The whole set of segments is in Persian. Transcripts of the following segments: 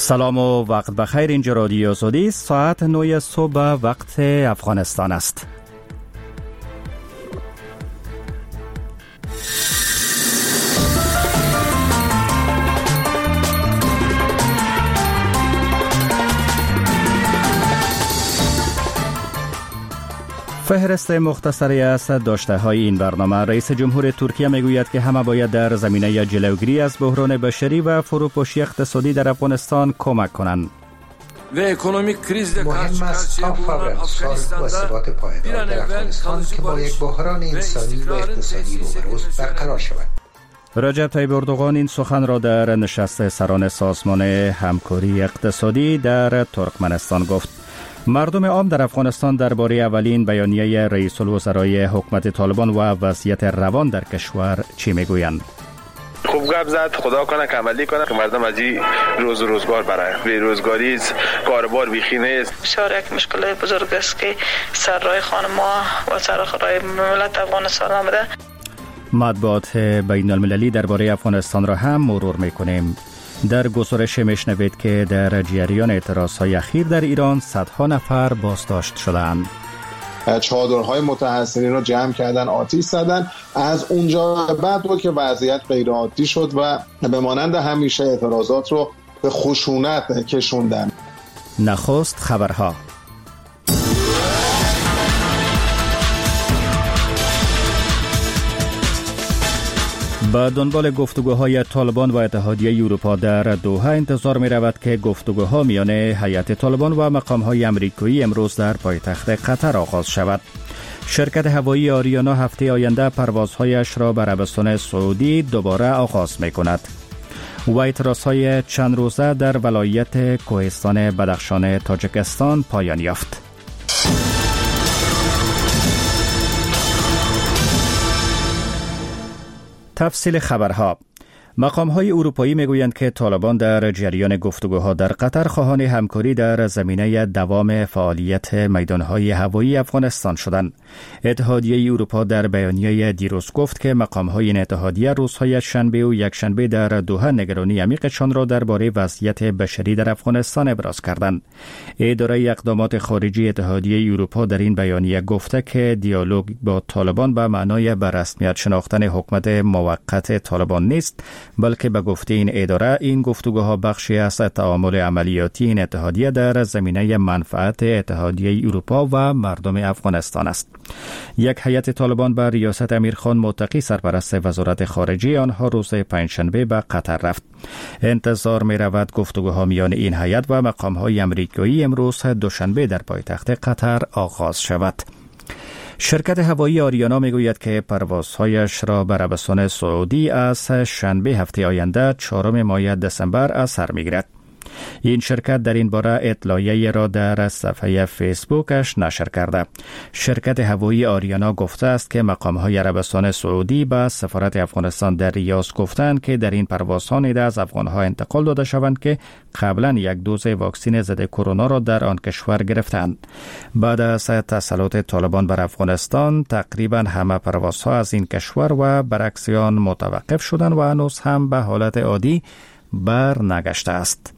سلام و وقت بخیر. اینجا رادیو آزادی، ساعت 9 صبح وقت افغانستان است. فهرست مختصری از داشته‌های این برنامه. رئیس جمهور ترکیه میگوید که همه باید در زمینه جلوگیری از بحران بشری و فروپاشی اقتصادی در افغانستان کمک کنند. مهم است تا فور انصار و ثبات پایدار در افغانستان که با یک بحران انسانی و اقتصادی روبروست برقرار شود. رجب طیب اردوغان این سخن را در نشست سران سازمان همکاری اقتصادی در ترکمنستان گفت. مردم عام در افغانستان درباره اولین بیانیه رئیس الوزرای حکومت طالبان و وضعیت روان در کشور چی میگویند؟ خوب گپ زد، خدا کنه که عملی کنه که مردم از این روزگار برای بیروزگاری کاربار بیخی نیست. بسیار یک مشکل بزرگ است که سر راه خانما و سر راه ملت افغانستان آمده. مطبوعات بین المللی درباره افغانستان را هم مرور میکنیم. در گزارش میشنوید که در جریان اعتراضهای اخیر در ایران صدها نفر بازداشت شدند. چادرهای متحصرین را جمع کردن، آتش زدن. از اونجا بعد بود که وضعیت غیر عادی شد و به مانند همیشه اعتراضات رو به خشونت کشوندن. نخست خبرها. با دنبال گفتگوهای طالبان و اتحادیه اروپا در دوحه انتظار می رود که گفتگوها میان هیئت طالبان و مقامهای امریکایی امروز در پایتخت قطر آغاز شود. شرکت هوایی آریانا هفته آینده پروازهایش را به عربستان سعودی دوباره آغاز می کند. و اعتراضهای چند روزه در ولایت کوهستان بدخشان تاجیکستان پایان یافت. تفصیل خبرها. مقام‌های اروپایی میگویند که طالبان در جریان گفتگوها در قطر خواهان همکاری در زمینه دوام فعالیت میدانهای هوایی افغانستان شدند. اتحادیه اروپا در بیانیه دیروز گفت که مقام‌های این اتحادیه روزهای شنبه و یکشنبه در دوحه نگرانی عمیقشان را درباره وضعیت بشری در افغانستان ابراز کردند. اداره اقدامات خارجی اتحادیه اروپا در این بیانیه گفته که دیالوگ با طالبان به معنای به رسمیت شناختن حکومت موقت طالبان نیست، بلکه به گفته این اداره این گفتگوها بخشی از تعامل عملیاتی این اتحادیه در زمینه منفعت اتحادیه اروپا و مردم افغانستان است. یک هیئت طالبان با ریاست امیرخان متقی سرپرست وزارت خارجه آنها روز پنجشنبه به قطر رفت. انتظار می رود گفتگوها میان این هیئت و مقام‌های امریکایی امروز دوشنبه در پایتخت قطر آغاز شود. شرکت هوایی آریانا میگوید که پروازهایش را به عربستان سعودی از شنبه هفته آینده 4 ماه دسامبر از سر میگیرد. این شرکت در این باره اطلاعیه‌ای را در صفحه فیسبوکش نشر کرده. شرکت هوایی آریانا گفته است که مقام‌های عربستان سعودی به سفارت افغانستان در ریاض گفتند که در این پروازها نیز از افغان‌ها انتقال داده شوند که قبلا یک دوز واکسن ضد کرونا را در آن کشور گرفتند. بعد از تسلط طالبان بر افغانستان تقریبا همه پروازها از این کشور و برعکس آن متوقف شدند و هنوز هم به حالت عادی بر نگشته است.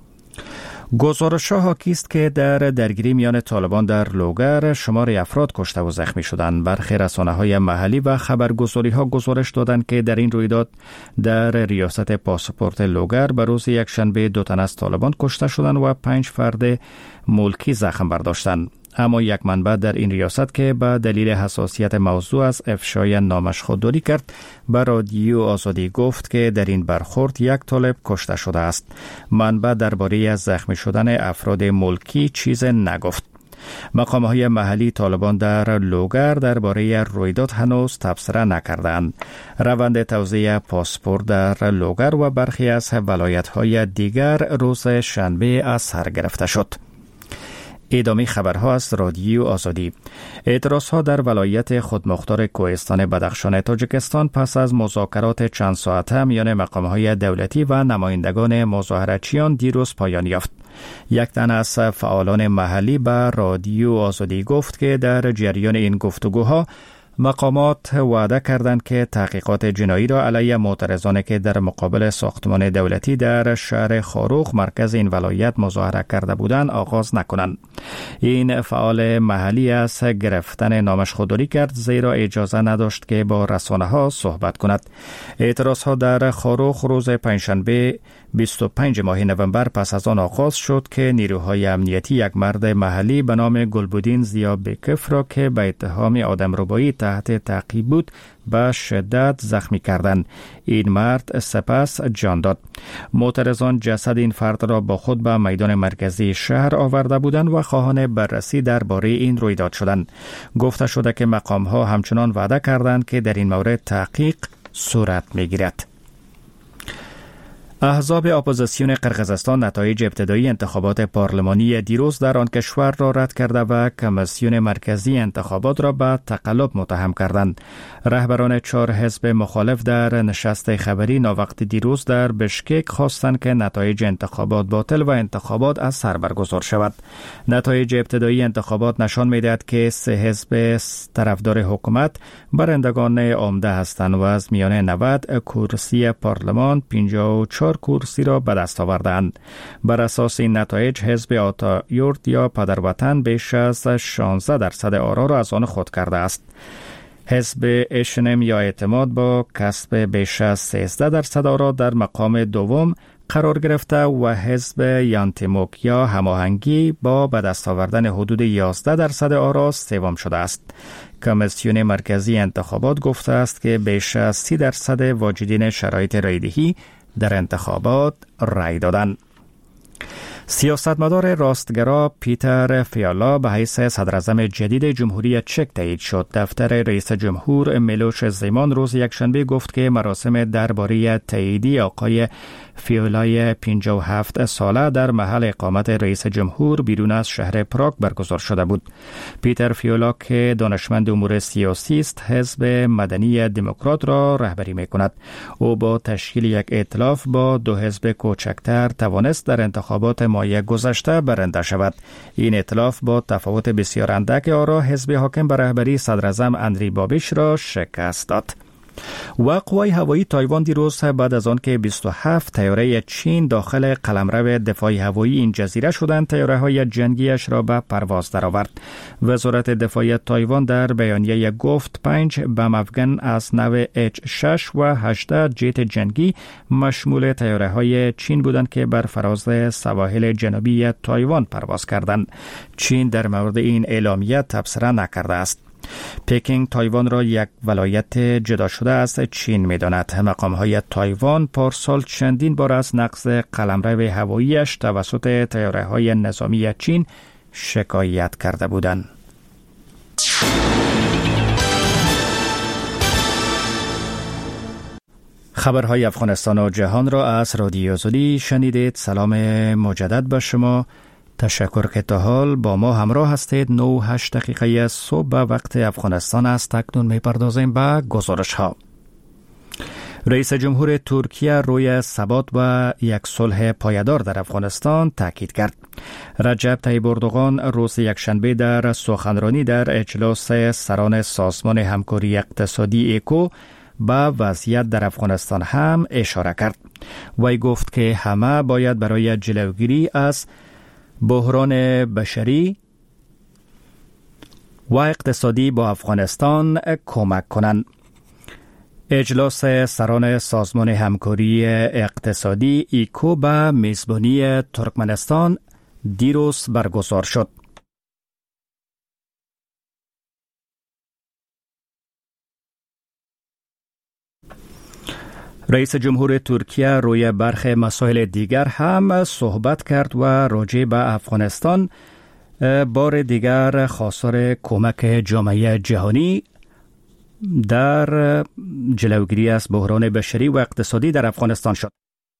گزارش‌ها حاکی است که در درگیری میان طالبان در لوگر شمار افراد کشته و زخمی شدند. برخی رسانه‌های محلی و خبرگزاری‌ها گزارش دادند که در این رویداد در ریاست پاسپورت لوگر به روز یکشنبه 2 تن از طالبان کشته شدند و 5 فرد ملکی زخم برداشتند. اما یک منبع در این ریاست که به دلیل حساسیت موضوع از افشای نامش خودداری کرد به رادیو آزادی گفت که در این برخورد 1 طالب کشته شده است. منبع درباره زخمی شدن افراد ملکی چیز نگفت. مقام‌های محلی طالبان در لوگر درباره رویداد هنوز تبصره نکردند. روند توزیع پاسپورت در لوگر و برخی از ولایت‌های دیگر روز شنبه از سر گرفته شد. ادامه خبرها از رادیو آزادی. اعتراضها در ولایت خودمختار کوهستان بدخشان تاجیکستان پس از مذاکرات چند ساعته میان مقام‌های دولتی و نمایندگان مظاهرچیان دیروز پایان یافت. یک تن از فعالان محلی به رادیو آزادی گفت که در جریان این گفتگوها مقامات وعده کردند که تحقیقات جنایی را علیه معترضانی که در مقابل ساختمان دولتی در شهر خاروخ مرکز این ولایت مظاهره کرده بودند آغاز نکنند. این فعال محلی از گرفتن نامش خودداری کرد زیرا اجازه نداشت که با رسانه ها صحبت کند. اعتراض ها در خاروخ روز پنجشنبه 25 ماه نوامبر پس از آن آغاز شد که نیروهای امنیتی یک مرد محلی به نام گلبودین زیابکف را که به اتهام آدمربایی تحت تعقیب بود به شدت زخمی کردند. این مرد سپس جان داد. معترضان جسد این فرد را با خود به میدان مرکزی شهر آورده بودند و خواهان بررسی درباره این رویداد شدند. گفته شده که مقام‌ها همچنان وعده کردند که در این مورد تحقیق صورت می‌گیرد. احزاب اپوزیسیون قرقیزستان نتایج ابتدایی انتخابات پارلمانی دیروز در آن کشور را رد کرده و کمیسیون مرکزی انتخابات را به تقلب متهم کردند. رهبران 4 حزب مخالف در نشست خبری ناوقت دیروز در بشکک خواستند که نتایج انتخابات باطل و انتخابات از سر برگزار شود. نتایج ابتدایی انتخابات نشان می‌دهد که 3 حزب طرفدار حکومت برندگان عمده هستند و از میان 90 کرسی پارلمان 54 کرسی را به دست آوردند. بر اساس این نتایج حزب آتایورد یا پدروطن بیش از 16% آرا را از آن خود کرده است. حزب اشنم یا اعتماد با کسب بیش از 13% آرا در مقام دوم قرار گرفته و حزب یانتیموک یا هماهنگی با به دست آوردن حدود 11% آرا سوم شده است. کمیسیون مرکزی انتخابات گفته است که بیش از 30% واجدین شرایط رایدهی در انتخابات رای دادند. سیاستمدار راستگرا پیتر فیالا به حیث صدراعظم جدید جمهوری چک تایید شد. دفتر رئیس جمهور میلوش زیمان روز یکشنبه گفت که مراسم درباره تاییدی آقای فیولای 57 ساله در محل اقامت رئیس جمهور بیرون از شهر پراگ برگزار شده بود. پیتر فیولا که دانشمند امور سیاسی است، حزب مدنی دموکرات را رهبری می‌کند. او با تشکیل یک ائتلاف با 2 حزب کوچکتر توانست در انتخابات ماه گذشته برنده شود. این ائتلاف با تفاوت بسیار اندک آرا حزب حاکم بر رهبری صدراعظم اندری بابیش را شکست داد. و قوای هوایی تایوان دیروز بعد از آن که 27 طیاره چین داخل قلمرو دفاعی هوایی این جزیره شدند، طیاره‌های جنگیش را به پرواز درآورد. وزارت دفاعی تایوان در بیانیه گفت 5 بم افغان از نوع H-6 و 18 جت جنگی مشمول طیاره‌های چین بودند که بر فراز سواحل جنوبی تایوان پرواز کردند. چین در مورد این اعلامیه تبصره نکرده است. پکینگ تایوان را یک ولایت جدا شده از چین می‌داند. مقام‌های تایوان پارسال چندین بار از نقض قلمرو هوایی‌اش توسط طیاره‌های نظامی چین شکایت کرده بودند. خبرهای افغانستان و جهان را از رادیو آزادی شنیدید. سلام مجدد به شما. تشکر که تا حال با ما همراه هستید. 9-8 دقیقه صبح به وقت افغانستان است. اکنون می‌پردازیم به گزارش ها. رئیس جمهور ترکیه روی ثبات و یک صلح پایدار در افغانستان تاکید کرد. رجب طیب اردوغان روز یکشنبه در سخنرانی در اجلاس سران سازمان همکاری اقتصادی ایکو به وضعیت در افغانستان هم اشاره کرد. وی گفت که همه باید برای جلوگیری از بحران بشری و اقتصادی با افغانستان کمک کنند. اجلاس سران سازمان همکاری اقتصادی ایکو به میزبانی ترکمنستان دیروز برگزار شد. رئیس جمهور ترکیه روی برخی مسائل دیگر هم صحبت کرد و راجع به افغانستان بار دیگر خواستار کمک جامعه جهانی در جلوگیری از بحران بشری و اقتصادی در افغانستان شد.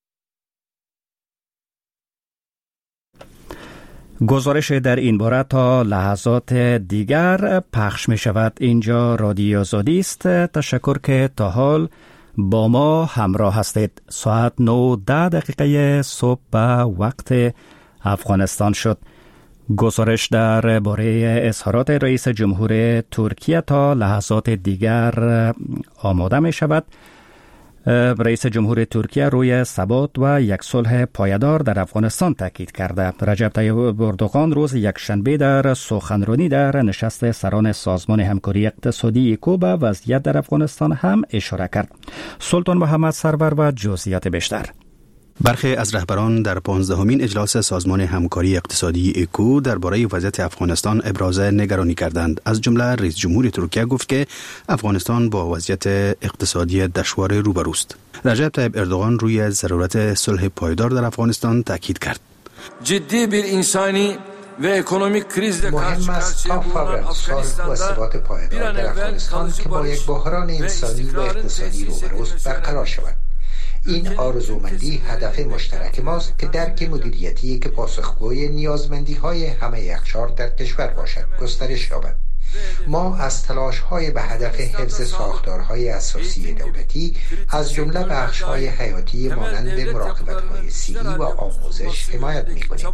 گزارش در این باره تا لحظات دیگر پخش می شود. اینجا رادیو آزادی است. تشکر که تا حال با ما همراه هستید. ساعت 9-10 دقیقه صبح به وقت افغانستان شد. گزارش درباره اظهارات رئیس جمهور ترکیه تا لحظات دیگر آماده می شود. رئیس جمهور ترکیه روی ثبات و یک صلح پایدار در افغانستان تاکید کرده. رجب طیب اردوغان روز یکشنبه در سخنرانی در نشست سران سازمان همکاری اقتصادی ایکو به وضعیت در افغانستان هم اشاره کرد. سلطان محمد سرور و جزئیات بیشتر. برخی از رهبران در 15مین اجلاس سازمان همکاری اقتصادی ایکو درباره وضعیت افغانستان ابراز نگرانی کردند. از جمله رئیس جمهور ترکیه گفت که افغانستان با وضعیت اقتصادی دشوار روبروست. رجب طیب اردوغان روی ضرورت صلح پایدار در افغانستان تاکید کرد. جدی bir insani ve ekonomik krizle مهم است تا فورا صلح و ثبات پایدار در افغانستان که با یک بحران انسانی و اقتصادی روبروست برقرار شود. این آرزومندی هدف مشترک ماست که درک مدیریتی که پاسخگوی نیازمندی‌های همه اقشار در کشور باشد گسترش یابد. ما از تلاش‌های به هدف حفظ ساختارهای اساسی دولتی از جمله بخش‌های حیاتی مانند مراقبت‌های سیری و آموزش حمایت می‌کنیم.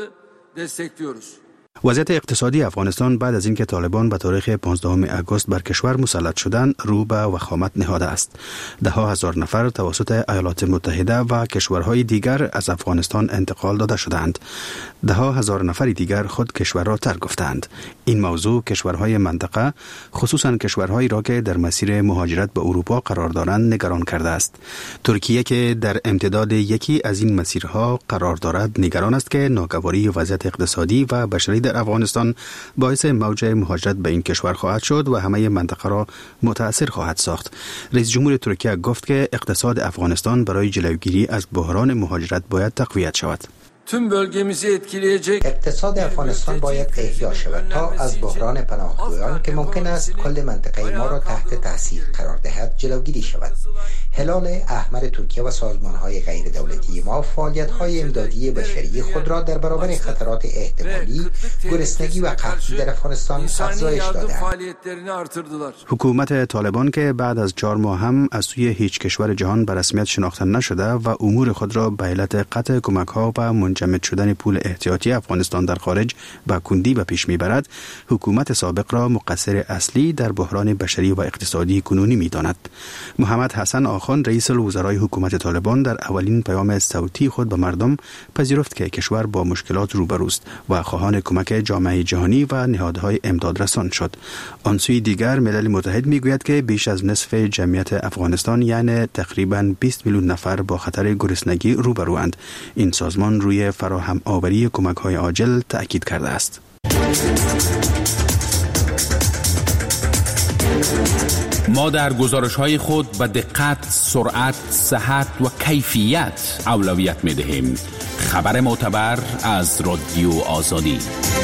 وضعیت اقتصادی افغانستان بعد از اینکه طالبان به تاریخ 15 آگوست بر کشور مسلط شدند رو به وخامت نهاده است. ده‌ها هزار نفر توسط ایالات متحده و کشورهای دیگر از افغانستان انتقال داده شدند. ده‌ها هزار نفر دیگر خود کشور را ترک گفتند. این موضوع کشورهای منطقه خصوصا کشورهایی را که در مسیر مهاجرت به اروپا قرار دارند نگران کرده است. ترکیه که در امتداد یکی از این مسیرها قرار دارد نگران است که ناگواری وضعیت اقتصادی و بشری در افغانستان باعث موج مهاجرت به این کشور خواهد شد و همه منطقه را متاثر خواهد ساخت. رئیس جمهور ترکیه گفت که اقتصاد افغانستان برای جلوگیری از بحران مهاجرت باید تقویت شود. اقتصاد افغانستان باید احیا شود تا از بحران پناهجویان که ممکن است کل منطقه ما را تحت تاثیر قرار دهد جلوگیری شود. هلال احمر ترکیه و سازمان‌های غیر دولتی ما فعالیت‌های امدادی بشری خود را در برابر خطرات احتمالی گرسنگی و قحطی در افغانستان افزایش دادند. حکومت طالبان که بعد از 4 ماه هم از سوی هیچ کشور جهان به رسمیت شناخته نشده و امور خود را به علت قطع کمک‌ها و منجمد شدن پول احتیاطی افغانستان در خارج به کندی به پیش میبرد، حکومت سابق را مقصر اصلی در بحران بشری و اقتصادی کنونی میداند. محمد حسن آخان رئیس الوزرای حکومت طالبان در اولین پیام صوتی خود به مردم پذیرفت که کشور با مشکلات روبروست و خواهان کمک جامعه جهانی و نهادهای امدادرسان شد. آن سوی دیگر ملل متحد میگوید که بیش از نصف جمعیت افغانستان یعنی تقریباً 20 میلیون نفر با خطر گرسنگی روبروند. این سازمان روی فراهم آوری کمک‌های عاجل تأکید کرده است. ما در گزارش‌های خود به دقت، سرعت، صحت و کیفیت اولویت می‌دهیم. خبر معتبر از رادیو آزادی.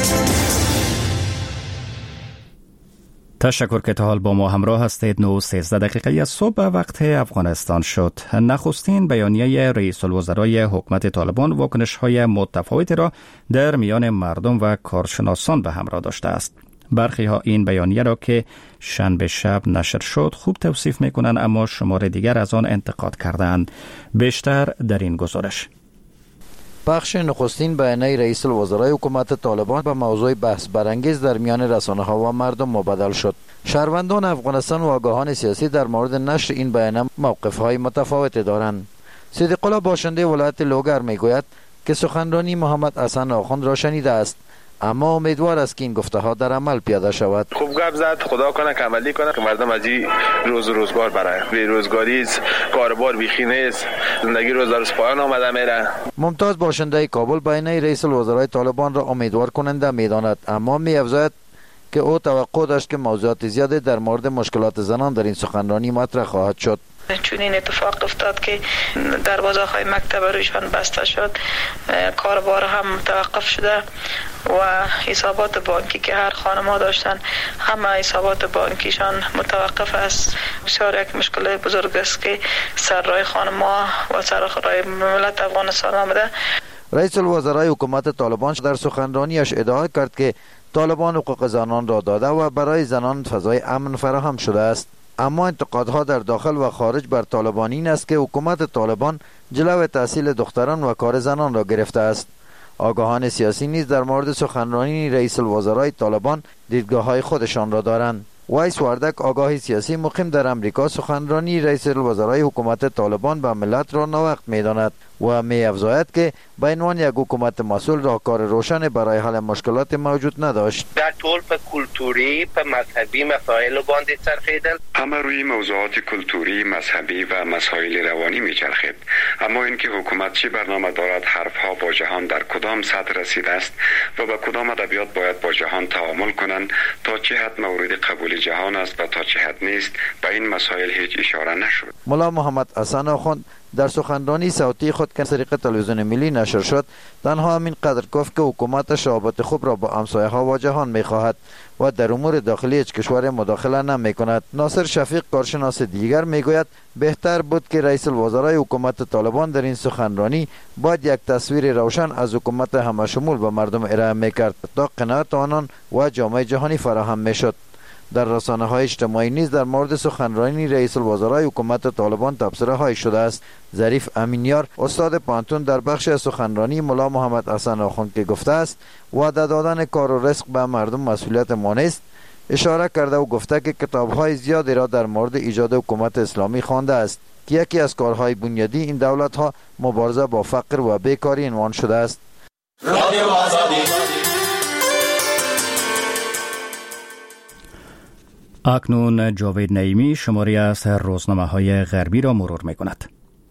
تشکر که تا حال با ما همراه هستید. 9:13 از صبح وقت افغانستان شد. نخستین بیانیه رئیس الوزرای حکومت طالبان واکنش‌های متفاوتی را در میان مردم و کارشناسان به همراه داشته است. برخی ها این بیانیه را که شنبه شب نشر شد خوب توصیف می‌کنند، اما شمار دیگر از آن انتقاد کردند. بیشتر در این گزارش. بخش نخستین بیانیه رئیس الوزرای حکومت طالبان به موضوع بحث برانگیز در میان رسانه‌ها و مردم مبادل شد. شهروندان افغانستان و آگاهان سیاسی در مورد نشر این بیانیه موقف‌های متفاوتی دارند. صدیق الله باشنده ولایت لوگر میگوید که سخنرانی محمد حسن آخوند را شنیده است، اما امیدوار است که این گفته‌ها در عمل پیاده شود. خوب گپ زد، خدا کنه که عملی کنه که مردم از این روزگار برای بیروزگاری کاربار بیخی نیست، زندگی روز در روز پایان آمده میره. ممتاز باشنده کابل بیانیه رئیس الوزرای طالبان را امیدوار کننده میداند، اما می‌افزاید که او توقع داشت که موضوعات زیادی در مورد مشکلات زنان در این سخنرانی مطرح خواهد شد. چون این اتفاق افتاد که دروازه‌های مکتب رویشان بسته شد، کاربار هم متوقف شده و حسابات بانکی که هر خانم‌ها داشتن همه حسابات بانکیشان متوقف است. بسیار یک مشکل بزرگ است که سر راه خانم‌ها و سر راه ملت افغانستان آمده. رئیس الوزرای حکومت طالبان در سخنرانیش ادعا کرد که طالبان حقوق زنان را داده و برای زنان فضای امن فراهم شده است. اما انتقادها در داخل و خارج بر طالبان این است که حکومت طالبان جلو تحصیل دختران و کار زنان را گرفته است. آگاهان سیاسی نیز در مورد سخنرانی رئیس الوزرای طالبان دیدگاه‌های خودشان را دارند. وایس واردک، آگاه سیاسی مقیم در امریکا، سخنرانی رئیس الوزرای حکومت طالبان به ملت را ناوقت می‌داند و می‌افزاید که به عنوان یک حکومت مسئول راهکار روشن برای حل مشکلات موجود نداشت. در طول په کلتوری، په مذهبی مسائل باندې چرخیدل. همه روی موضوعات کلتوری، مذهبی و مسائل روانی می‌چرخید. اما اینکه حکومت چه برنامه دارد، حرفها با جهان در کدام سطح رسیده است و با کدام ادبیات باید با جهان تعامل کنند، تا چه حد مورد قبول جهان است و تا چه حد نیست، به این مسائل هیچ اشاره نشد. ملا محمد حسن آخوند در سخنرانی صوتی خود که طریق تلویزیون ملی نشر شد، تنها همین قدر گفت که حکومت رابط خوب را با همسایه‌ها و جهان می‌خواهد و در امور داخلی هیچ کشور مداخله نمی‌کند. ناصر شفیق، کارشناس دیگر، میگوید بهتر بود که رئیس الوزرای حکومت طالبان در این سخنرانی باید یک تصویر روشن از حکومت همشمول به مردم ارائه می‌کرد تا قناعت آنان و جامعه جهانی فراهم می‌شد. در رسانه‌های اجتماعی نیز در مورد سخنرانی رئیس الوزرای حکومت طالبان تبصره‌هایی شده است. ظریف امینیار، استاد پانتون، در بخش سخنرانی ملا محمد حسن آخوند که گفته است وعده دادن کار و رزق به مردم مسئولیت ما نیست، اشاره کرده و گفته که کتاب‌های زیادی را در مورد ایجاد حکومت اسلامی خوانده است که یکی از کارهای بنیادی این دولت‌ها مبارزه با فقر و بیکاری عنوان شده است. اکنون جاوید نعیمی شماری از روزنامه‌های غربی را مرور می‌کند.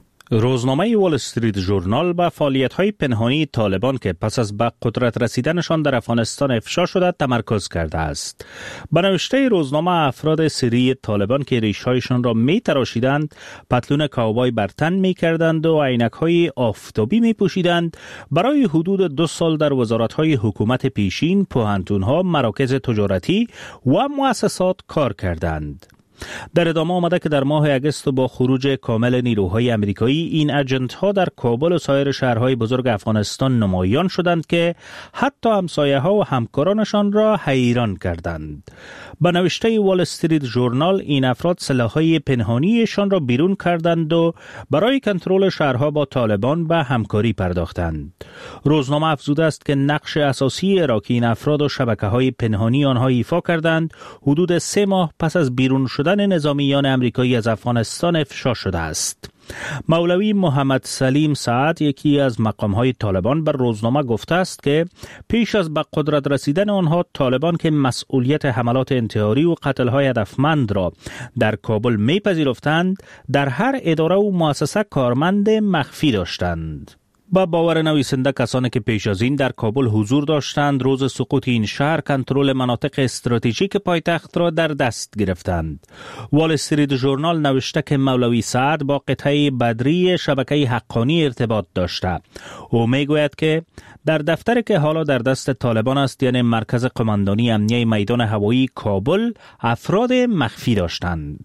روزنامه وال استریت ژورنال به فعالیت‌های پنهانی طالبان که پس از به قدرت رسیدنشان در افغانستان افشا شده تمرکز کرده است. به نوشته روزنامه، افراد سری طالبان که ریش‌هایشان را می‌تراشیدند، پتلون کاوبای بر تن می‌کردند و عینک‌های آفتابی می‌پوشیدند، برای حدود 2 سال در وزارت‌های حکومت پیشین، پوهنتون‌ها، مراکز تجارتی و مؤسسات کار کردند. در ادامه آمده که در ماه اگست با خروج کامل نیروهای امریکایی، این اجنت ها در کابل و سایر شهرهای بزرگ افغانستان نمایان شدند که حتی همسایه ها و همکارانشان را حیران کردند. به نوشته وال استریت ژورنال، این افراد سلاح‌های پنهانیشان را بیرون کردند و برای کنترل شهرها با طالبان به همکاری پرداختند. روزنامه افزوده است که نقش اساسی را که این افراد و شبکه‌های پنهانی آنها ایفا کردند، حدود 3 ماه پس از بیرون شدن نظامیان امریکایی از افغانستان افشا شده است. مولوی محمد سلیم سعد، یکی از مقام‌های طالبان، بر روزنامه گفته است که پیش از به قدرت رسیدن آنها، طالبان که مسئولیت حملات انتحاری و قتل‌های هدفمند را در کابل می‌پذیرفتند، در هر اداره و مؤسسه کارمند مخفی داشتند. با باور نویسنده، کسانی که پیش از این در کابل حضور داشتند، روز سقوط این شهر کنترل مناطق استراتژیک پایتخت را در دست گرفتند. وال استریت ژورنال نوشته که مولوی سعد با قطعه بدری شبکه حقانی ارتباط داشته. او میگوید که در دفتری که حالا در دست طالبان است، یعنی مرکز قماندانی امنیه میدان هوایی کابل، افراد مخفی داشتند.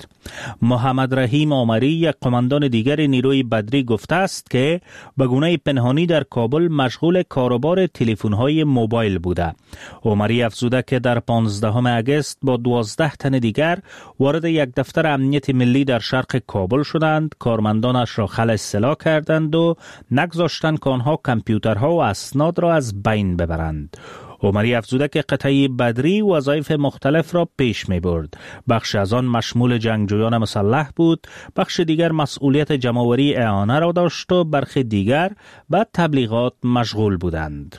محمد رحیم عمری، یک قماندان دیگر نیروی بدری، گفته است که به گونه پنهانی در کابل مشغول کاروبار تلفن‌های موبایل بوده. عمری افزوده که در 15 اگست با 12 تن دیگر وارد یک دفتر امنیت ملی در شرق کابل شدند، کارمندانش را خلع سلاح کردند و نگذاشتند که آنها کامپیوترها و اسناد را از بین ببرند. عمری افزوده که قطعه بدری وظایف مختلف را پیش می برد. بخش از آن مشمول جنگجویان مسلح بود، بخش دیگر مسئولیت جمع‌آوری اعانه را داشت و برخی دیگر به تبلیغات مشغول بودند.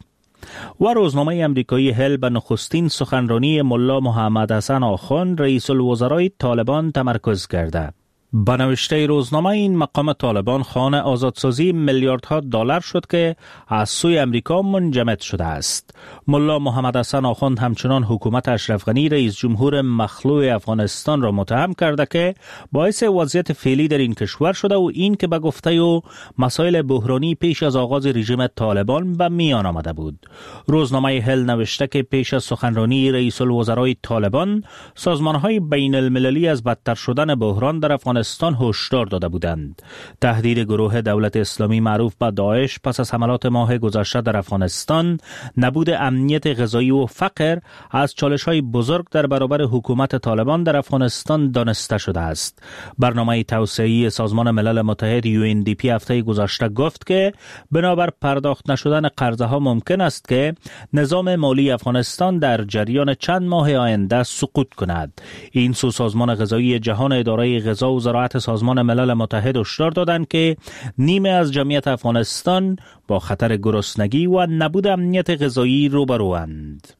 و روزنامه امریکایی هل به نخستین سخنرانی ملا محمد حسن آخوند، رئیس الوزرای طالبان، تمرکز کرده. به نوشته روزنامه، این مقام طالبان خواهان آزادسازی میلیاردها دلار شد که از سوی امریکا منجمد شده است. ملا محمد حسن آخوند همچنان حکومت اشرف غنی، رئیس جمهور مخلوع افغانستان، را متهم کرده که باعث وضعیت فعلی در این کشور شده و این که به گفته او مسائل بحرانی پیش از آغاز رژیم طالبان به میان آمده بود. روزنامه هل نوشته که پیش از سخنرانی رئیس الوزرای طالبان، سازمان‌های بین المللی از بدتر شدن بحران در افغانستان افغانستان هشدار داده بودند. تهدید گروه دولت اسلامی معروف به داعش پس از حملات ماه گذشته در افغانستان، نبود امنیت غذایی و فقر از چالش‌های بزرگ در برابر حکومت طالبان در افغانستان دانسته شده است. برنامه توسعه‌ای سازمان ملل متحد UNDP هفته گذشته گفت که بنابر پرداخت نشدن قرضه‌ها ممکن است که نظام مالی افغانستان در جریان چند ماه آینده سقوط کند. این سو سازمان غذایی جهان، اداره غذا و زراعت سازمان ملل متحد هشدار دادند که نیمه از جمعیت افغانستان با خطر گرسنگی و نبود امنیت غذایی روبروند.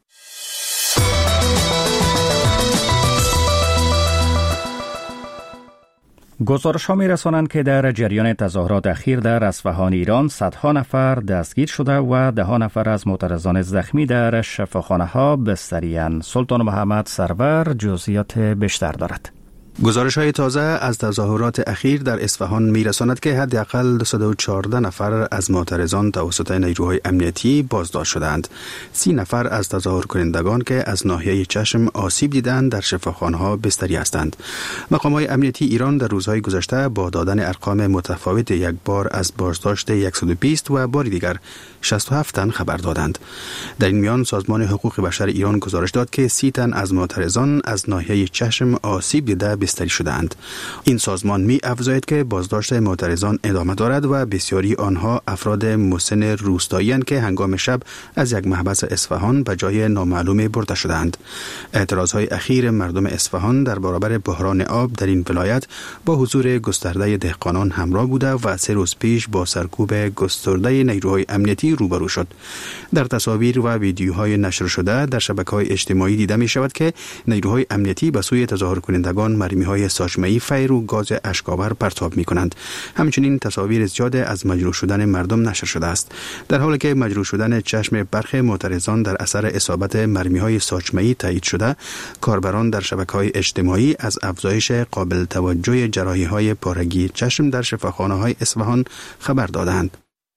گزارش‌ها می‌رسانند که در جریان تظاهرات اخیر در اصفهان ایران صدها نفر دستگیر شده و ده نفر از معترضان زخمی در شفاخانه‌ها بستری‌اند. سلطان محمد سرور جزئیات بیشتر دارد. گزارش‌های تازه از تظاهرات اخیر در اصفهان می‌رساند که حداقل 214 نفر از معترضان توسط نیروهای امنیتی بازداشت شدند. 30 نفر از تظاهر کنندگان که از ناحیه چشم آسیب دیدند در شفاخانه‌ها بستری هستند. مقامات امنیتی ایران در روزهای گذشته با دادن ارقام متفاوت یک بار از بازداشت 120 و بار دیگر 67 تن خبر دادند. در این میان سازمان حقوق بشر ایران گزارش داد که 30 تن از معترضان از ناحیه چشم آسیب دیده بستری شدند. این سازمان می افزاید که بازداشت معترضان ادامه دارد و بسیاری آنها افراد مسن روستایی‌اند که هنگام شب از یک محبس اصفهان به جای نامعلوم برده شدند. اعتراضهای اخیر مردم اصفهان در برابر بحران آب در این ولایت با حضور گسترده دهقانان همراه بوده و 3 روز پیش با سرکوب گسترده نیروهای امنیتی روبرو شد. در تصاویر و ویدیوهای نشر شده در شبکه‌های اجتماعی دیده می شود که نیروهای امنیتی به سوی تظاهر کنندگان مرمی‌های ساچمه‌ای، فیر و گاز اشک‌آور پرتاب می‌کنند. همچنین تصاویر زیاد از مجروح شدن مردم نشر شده است. در حالی که مجروح شدن چشم برخی معترضان در اثر اصابت مرمی‌های ساچمه‌ای تایید شده، کاربران در شبکه‌های اجتماعی از افزایش قابل توجه جراحی‌های پارگی چشم در شفاخانه‌های اصفهان خبر دادند.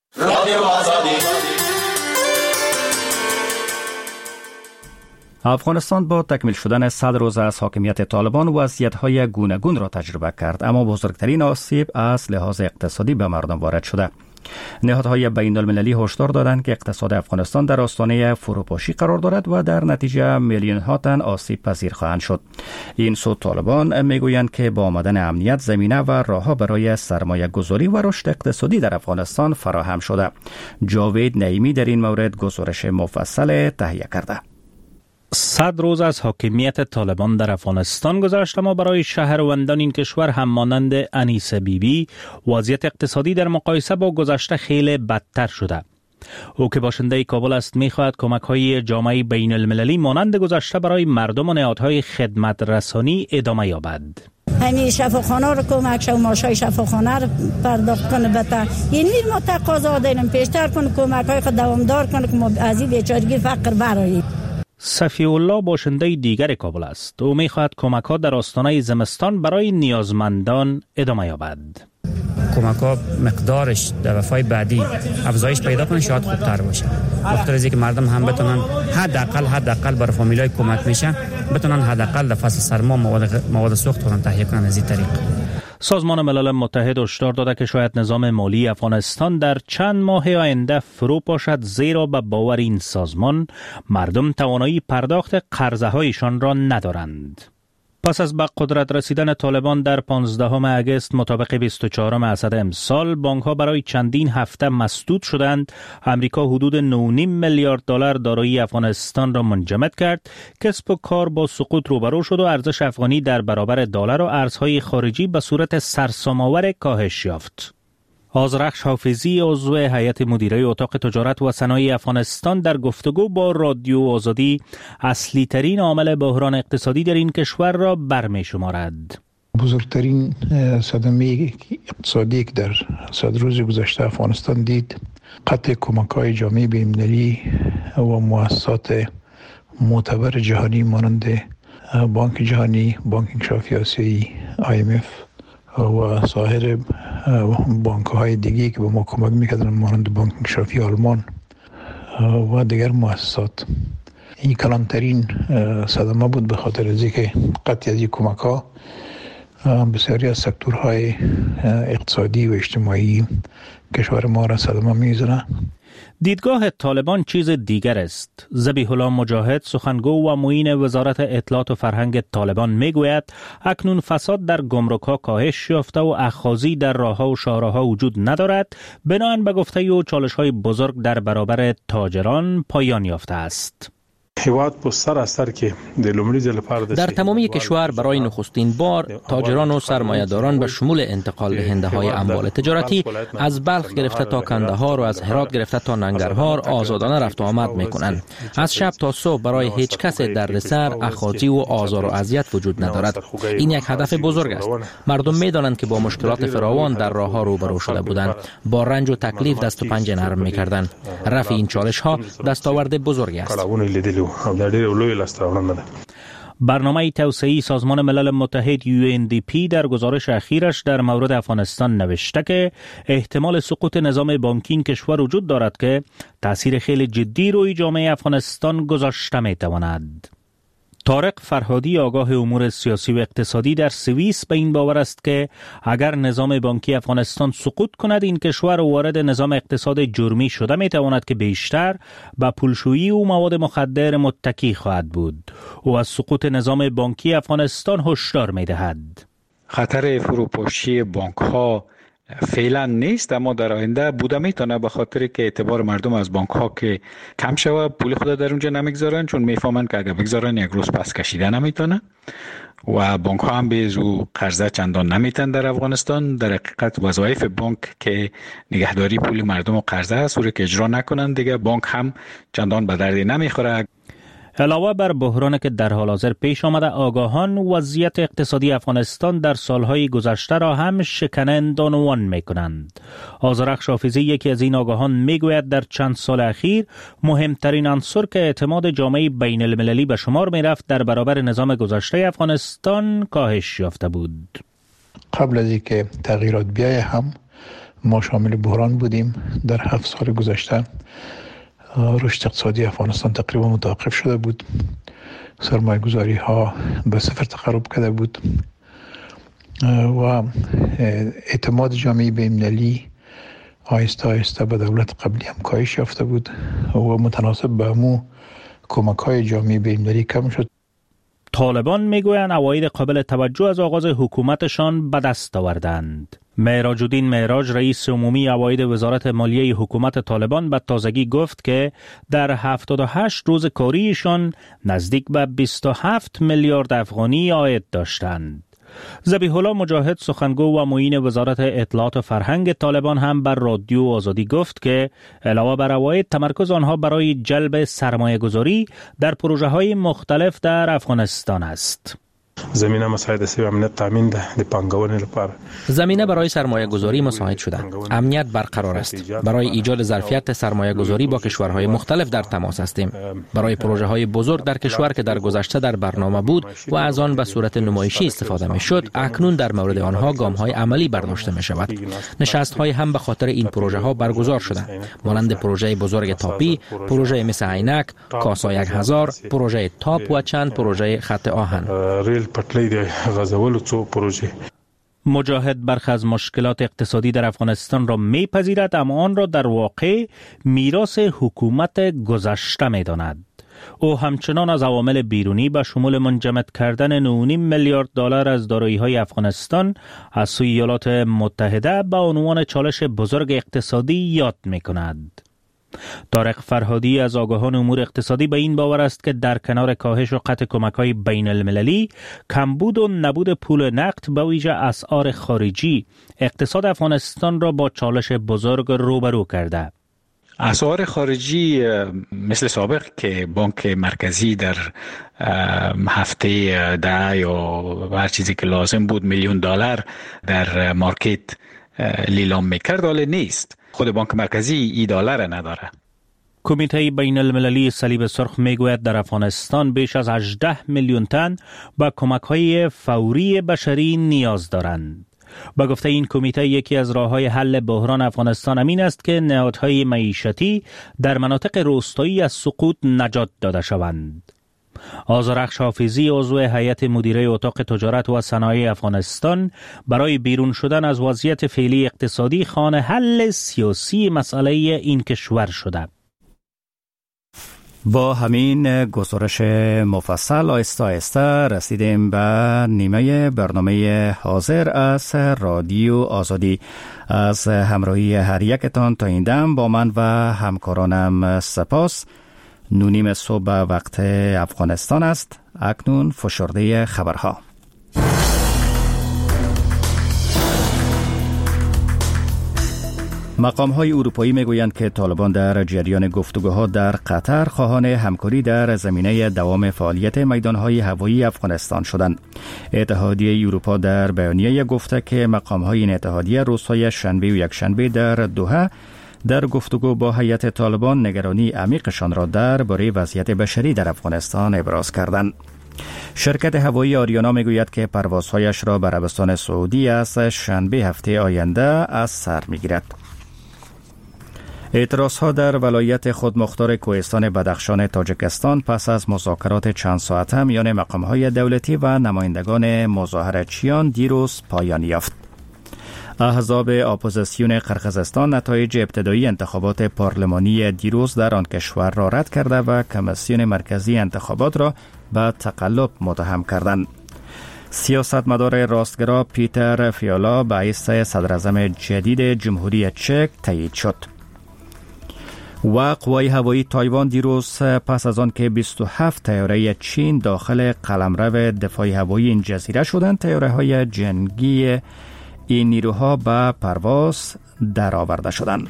افغانستان با تکمیل شدن 100 روز از حاکمیت طالبان وضعیت‌های گوناگون را تجربه کرد، اما بزرگترین آسیب از لحاظ اقتصادی به مردم وارد شده. نهادهای بین‌المللی هشدار دادند که اقتصاد افغانستان در آستانه فروپاشی قرار دارد و در نتیجه میلیون‌ها تن آسیب پذیر خواهند شد. این سو طالبان میگویند که با آمدن امنیت زمینه و راه‌ها برای سرمایه گذاری و رشد اقتصادی در افغانستان فراهم شده. جاوید نعیمی در این مورد گزارش مفصل تهیه کرده. 100 روز از حاکمیت طالبان در افغانستان گذشت، اما برای شهروندان این کشور هم مانند انیسه بیبی وضعیت اقتصادی در مقایسه با گذشته خیلی بدتر شده. او که باشنده کابل است می‌خواهد کمک‌های جامعه بین المللی مانند گذشته برای مردم و نهادهای خدمت رسانی ادامه یابد. همین شفاخانه رو کمک شو ماشای شفاخانه رو پرداخت کنه بتا یعنی ما تقاضا داریم پیشتر کنه کمک‌های خود دوامدار کنه که ما از این بیچارگی فقر برآییم. صفی الله باشنده دیگر کابل است. او می‌خواهد کمک‌ها در آستانه زمستان برای نیازمندان ادامه یابد. کمک‌ها مقدارش در وفای بعدی افزایش پیدا کنه شاید خوبتر باشه. وقتی از اینکه مردم هم بتونن حداقل برای فامیلای کمک میشه بتونن حداقل در فصل سرما مواد سوخت کنن تهیه کنن. از این طریق سازمان ملل متحد هشدار داده که شاید نظام مالی افغانستان در چند ماه آینده فرو پاشد، زیرا به باور این سازمان مردم توانایی پرداخت قرضه‌هایشان را ندارند. پس از به قدرت رسیدن طالبان در 15 اگست مطابق 24 اسد امسال، بانک‌ها برای چندین هفته مسدود شدند. امریکا حدود 9.5 میلیارد دلار دارایی افغانستان را منجمد کرد. کسب و کار با سقوط روبرو شد و ارزش افغانی در برابر دلار و ارزهای خارجی به صورت سرسام‌آور کاهش یافت. آذرخش حافظی عضو هیئت مدیره اتاق تجارت و صنایع افغانستان در گفتگو با رادیو آزادی اصلی ترین عامل بحران اقتصادی در این کشور را برمی شمارد. بزرگترین صدمه اقتصادی که در 100 روز گذشته افغانستان دید قطع کمک‌های جامعه بین‌المللی و مؤسسات معتبر جهانی مانند بانک جهانی، بانک انکشافی آسیایی، IMF و سایر بانک‌های دیگری که به ما کمک می‌کردن مانند بانک انکشافی آلمان و دیگر مؤسسات. این کلانترین صدمه بود به خاطر از اینکه قطعی از این کمک‌ها بسیاری از سکتورهای اقتصادی و اجتماعی کشور ما را صدمه می‌زنه. دیدگاه طالبان چیز دیگر است. ذبیح الله مجاهد سخنگو و معین وزارت اطلاعات و فرهنگ طالبان میگوید اکنون فساد در گمرک‌ها کاهش یافته و اخاذی در راه‌ها و شاهراه‌ها وجود ندارد. بناهن به گفته او چالش‌های بزرگ در برابر تاجران پایان یافته است. در تمامی کشور برای نخستین بار تاجران و سرمایه‌داران به شمول انتقال دهنده های اموال تجارتی از بلخ گرفته تا کندهار و از هرات گرفته تا ننگرهار آزادانه رفت و آمد می‌کنند. از شب تا صبح برای هیچ کس دردسر، اخاذی و آزار و اذیت وجود ندارد. این یک هدف بزرگ است. مردم می‌دانند که با مشکلات فراوان در راه‌ها روبرو شده بودند، با رنج و تکلیف دست و پنجه نرم می‌کردند. رفع این چالش‌ها دستاورد بزرگی است. برنامه توسعه‌ای سازمان ملل متحد UNDP در گزارش اخیرش در مورد افغانستان نوشته که احتمال سقوط نظام بانکی این کشور وجود دارد که تأثیر خیلی جدی روی جامعه افغانستان گذاشته می‌تواند. طارق فرهادی آگاه امور سیاسی و اقتصادی در سوئیس به این باور است که اگر نظام بانکی افغانستان سقوط کند این کشور وارد نظام اقتصاد جرمی شده می تواند که بیشتر به پولشویی و مواد مخدر متکی خواهد بود. او از سقوط نظام بانکی افغانستان هشدار می دهد. خطر فروپاشی بانک ها فعلا نیست، اما در آینده بوده میتونه، به خاطر که اعتبار مردم از بانک ها که کم شوه، پول خود در اونجا نمیگذارن، چون میفهمن که اگر بگذارن یک روز پس کشیده نمیتونه و بانک ها هم به زو قرضه چندان نمیتن در افغانستان. در حقیقت وظایف بانک که نگهداری پول مردم و قرضه است، اون که اجرا نکنن دیگه بانک هم چندان به درد نمیخوره. علاوه بر بحرانی که در حال حاضر پیش آمده، آگاهان وضعیت اقتصادی افغانستان در سالهای گذشته را هم شکنند عنوان می‌کنند. آذرخش حافظی یکی از این آگاهان میگوید در چند سال اخیر مهمترین عنصر که اعتماد جامعه بین المللی به شمار می‌رفت در برابر نظام گذشته افغانستان کاهش یافته بود. قبل از اینکه تغییرات بیاید هم ما شامل بحران بودیم. در 7 سال گذشته رشد اقتصادی افغانستان تقریبا متوقف شده بود. سرمایه گذاری ها به صفر تقرب کرده بود و اعتماد جامعه بین‌المللی آهسته آهسته به دولت قبلی هم کاهش یافته بود و متناسب به همو کمک های جامعه بین‌المللی کم شد. طالبان میگویند عواید قابل توجه از آغاز حکومتشان به دست آوردند. معراج الدین معراج رئیس عمومی عواید وزارت مالیه حکومت طالبان به تازگی گفت که در 78 روز کاریشان نزدیک به 27 میلیارد افغانی عاید داشتند. ذبیح الله مجاهد سخنگو و معین وزارت اطلاعات و فرهنگ طالبان هم بر رادیو آزادی گفت که علاوه بر عواید تمرکز آنها برای جلب سرمایه گذاری در پروژه های مختلف در افغانستان است. زمینه مساعد سی و امنیت تامین ده د پانګونې لپاره زمینه برای سرمایه گذاری مساعد شده. امنیت برقرار است. برای ایجاد ظرفیت سرمایه گذاری با کشورهای مختلف در تماس هستیم. برای پروژه های بزرگ در کشور که در گذشته در برنامه بود و از آن به صورت نمایشی استفاده می شد، اکنون در مورد آنها گام های عملی برداشته می شود. نشست های هم به خاطر این پروژه ها برگزار شده، مانند پروژه بزرگ تاپی، پروژه مثل عینک، کاسا 1000، پروژه تاپ و چند پروژه خط آهن. مجاهد برخی از مشکلات اقتصادی در افغانستان را میپذیرد، اما آن را در واقع میراث حکومت گذشته میداند. او همچنان از عوامل بیرونی به شمول منجمد کردن 9.5 میلیارد دلار از دارایی‌های افغانستان از سوی ایالات متحده به عنوان چالش بزرگ اقتصادی یاد میکند. طارق فرهادی از آگاهان امور اقتصادی به این باور است که در کنار کاهش و قطع کمک‌های بین المللی، کمبود و نبود پول نقد به ویژه اسعار خارجی اقتصاد افغانستان را با چالش بزرگ روبرو کرده. اسعار خارجی مثل سابق که بانک مرکزی در هفته 10 یا هر چیزی که لازم بود میلیون دلار در مارکت لیلام میکرد، حالا نیست. خود بانک مرکزی ای دلار نداره. کمیته بین المللی صلیب سرخ میگوید در افغانستان بیش از 18 میلیون تن به کمک‌های فوری بشری نیاز دارند. با گفته این کمیته یکی از راه‌های حل بحران افغانستان امین است که نهادهای معیشتی در مناطق روستایی از سقوط نجات داده شوند. آذرخش حافظی عضو هیئت مدیره اتاق تجارت و صنایع افغانستان برای بیرون شدن از وضعیت فعلی اقتصادی خوان حل سیاسی مسئله این کشور شده. با همین گزارش مفصل آهسته رسیدیم به نیمه برنامه حاضر از رادیو آزادی. از همراهی هر یکتان تا این دم با من و همکارانم سپاس. 9:30 صبح وقت افغانستان است. اکنون فشرده خبرها. مقام‌های اروپایی میگویند که طالبان در جریان گفتگوها در قطر خواهان همکاری در زمینه دوام فعالیت میدان‌های هوایی افغانستان شدند. اتحادیه اروپا در بیانیه گفته که مقام‌های این اتحادیه روزهای شنبه و یکشنبه در دوحه در گفتگو با هیئت طالبان نگرانی عمیقشان را درباره وضعیت بشری در افغانستان ابراز کردند. شرکت هوایی آریانا میگوید که پروازهایش را به عربستان سعودی از شنبه هفته آینده از سر میگیرد. اعتراضها در ولایت خودمختار کوهستان بدخشان تاجیکستان پس از مذاکرات چند ساعته میان مقام‌های دولتی و نمایندگان مظاهره‌چیان دیروز پایان یافت. احزاب اپوزیسیون قرقیزستان نتایج ابتدایی انتخابات پارلمانی دیروز در آن کشور را رد کرده و کمیسیون مرکزی انتخابات را به تقلب متهم کردند. سیاستمدار راستگرا پیتر فیالا به حیث صدراعظم جدید جمهوری چک تایید شد. و قوای هوایی تایوان دیروز پس از آن که 27 طیاره چین داخل قلمرو دفاع هوایی این جزیره شدند، طیاره‌های جنگی این نیروها به پرواز درآورده شدند.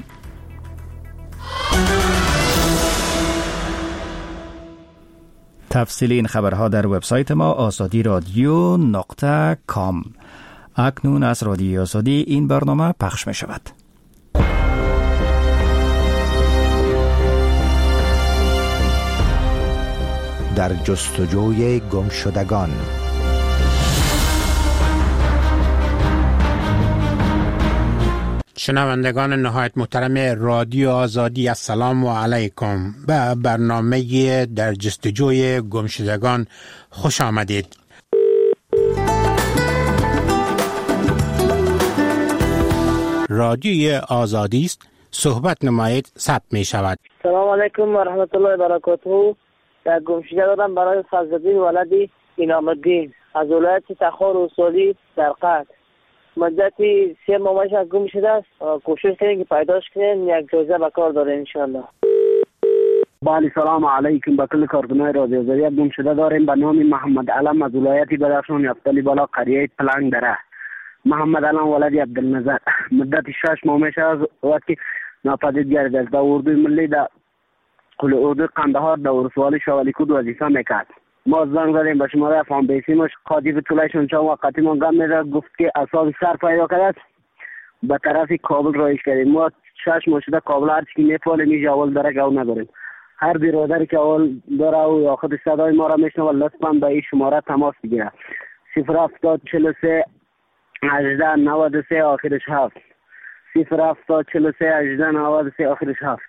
تفصیل این خبرها در وبسایت ما azadiradyo.com. اکنون از رادیو آزادی این برنامه پخش می شود. در جستجوی گمشدگان. شنوندگان نهایت محترم رادیو آزادی، السلام علیکم. به برنامه در جستجوی گمشدگان خوش آمدید. رادیوی آزادی است، صحبت نمایید، ثبت می شود. سلام علیکم و رحمت الله و برکاته. در گمشده دادم برای فضل‌الدین ولدی انعام الدین از ولایت تخار اصولی در قطر. مدتی 3 ماهش از گم شده است. کوشش کنیم که پیداش کنیم، یک جایزه به کار داره انشالله. بله سلام علیکم. به کل کارکنان رادیو آزادی گم شده داریم به نام محمد علم از ولایت بدخشان یافتلی بالا قریه پلنگ دره. محمد علم ولدی عبدالنظر مدت 6 ماه میشه از وقتی ناپدید گردید. در اردوی ملی در اردوی قندهار در ولسوالی شوالیکود وظیفه میکرد. ما زنگ زدیم به شماره فام بیسیمش قاضی به طولایشون چند وقتی ما گم میده گفت که اساس سر پیدا کرد به طرف کابل رایش کردیم. ما 6 ماه شده کابل هر چی میفعله میشه اول داره گو نداریم. هر برادری که اول داره و یا خود صدای ما را میشنوه لطفا به این شماره تماس بگیره. 07043 18 93 آخرش 7 07043 18 93 آخرش 7.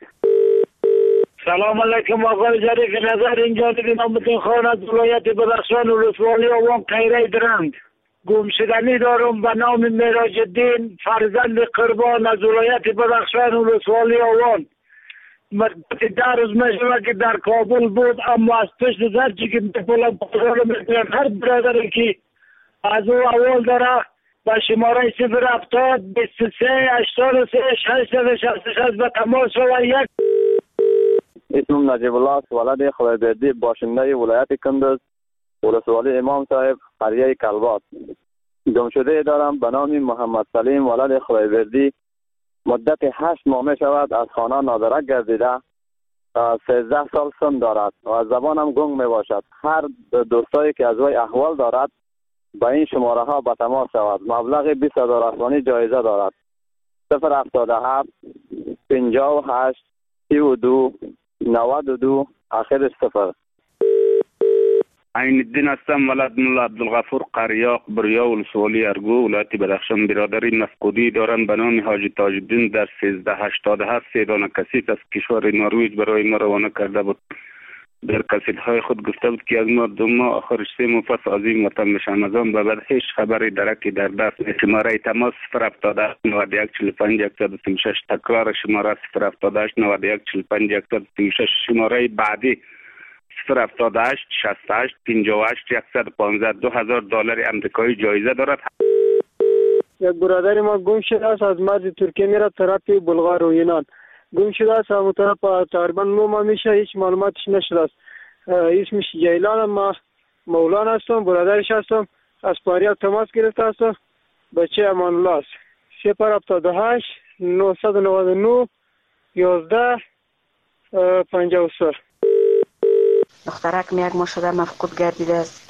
سلام علیکم آقای ظریف نظر، اینجا دیگه نامتون خان از ولایت بدخشان و ولسوالی آوان قیره درند. گمشدنی دارم به نام معراج الدین فرزند قربان از ولایت بدخشان و ولسوالی آوان. مدت 10 روز میشوه که در کابل بود، اما از پشت زرچی که میپولم پاسال میکنم هر برادری که از او اول داره با شماره 070 23 83 666 به تماس و یک. اسمم نجیب الله است، ولد خدایبردی، باشنده ولایت کندز، ولسوالی امام صاحب، قریه کلبات. گمشده دارم به نام محمد سلیم ولد خدایبردی. مدت 8 ماه می شود از خانه نادرک گردیده. 13 سال سن دارد و از زبانم گنگ می باشد. هر دوستایی که از وی احوال دارد با این شماره ها به تماس شود. مبلغ 20,000 افغانی جایزه دارد. 077 58 32 92 آخرش 0. عین الدین هستم، ولد ملا عبدالغفور قریاق، بریا ولسوالی ارگو، ولایت بدخشان. برادری مفقودی دارند به نام حاجی تاج الدین در 1387 3 دانه کثیف از کشور نروژ برای ما روانه کرده بود. در قصیده‌های خود گفته بود که از ما دو ماه آخر 3 ماه پس عظیم وطن میشم از آن به بعد هیچ خبری درکی در دست نیست. شماره تماس 078 91 45 136 تکرار شماره 078 91 45 136 شماره بعدی 078 68 58 115 $2000 آمریکایی جایزه دارد. یک برادر ما گم شده است، از مرز ترکیه میره طرف بلغار و یونان. گم شده است، همون طرف تقریبا 9 ماه میشه، هیچ معلوماتش نشده است. اسمش جیلان، ما مولانا هستم، برادرش هستم. از فاریاب تماس گرفته هستم. بچه امان الله است. 078 999 11 53. دخترک یک ماه شده مفقود گردیده است.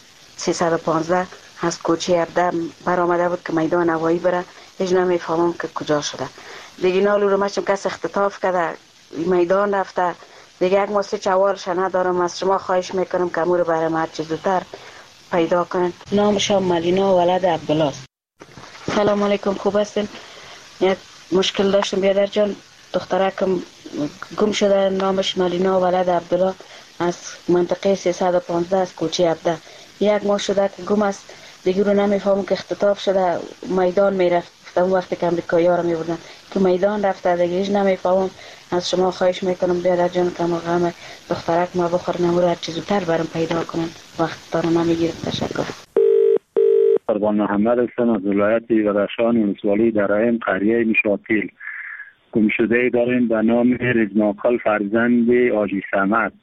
315 از کوچه 17 برآمده بود که میدان هوایی بره، هیچ نمیفهمم که کجا شده. دیگه نالو رو مچم کس اختطاف کرده میدان رفته. دیگه یک ماسه چوالش ندارم. از شما خواهش میکنم که امور برای ما هرچی زودتر پیدا کنن. نامشم ملینا ولد عبدالله است. سلام علیکم، خوب هستین؟ یک مشکل داشتم بیادر جان. دخترکم گم شده، نامش ملینا ولد عبدالله از منطقه 315 از کوچه 17. یک ماه شده که گم است. دیگه رو نمیفهمم که اختطاف شده میدان میرفت. اون وقتی که امریکایی ها رو میبردن که میدان رفته، دیگه هیچ نمیفهمم. از شما خواهش میکنم بیادر جان که غم دخترک ما بخور نمور هر چیز زودتر برام پیدا کنن. وقت دارم نمیگیرم. تشکر. قربان محمد هستم از ولایت بدخشان، ولسوالی درایم، قریه مشاطیل. گمشده داریم به نام رزماقل فرزند آجی صمد.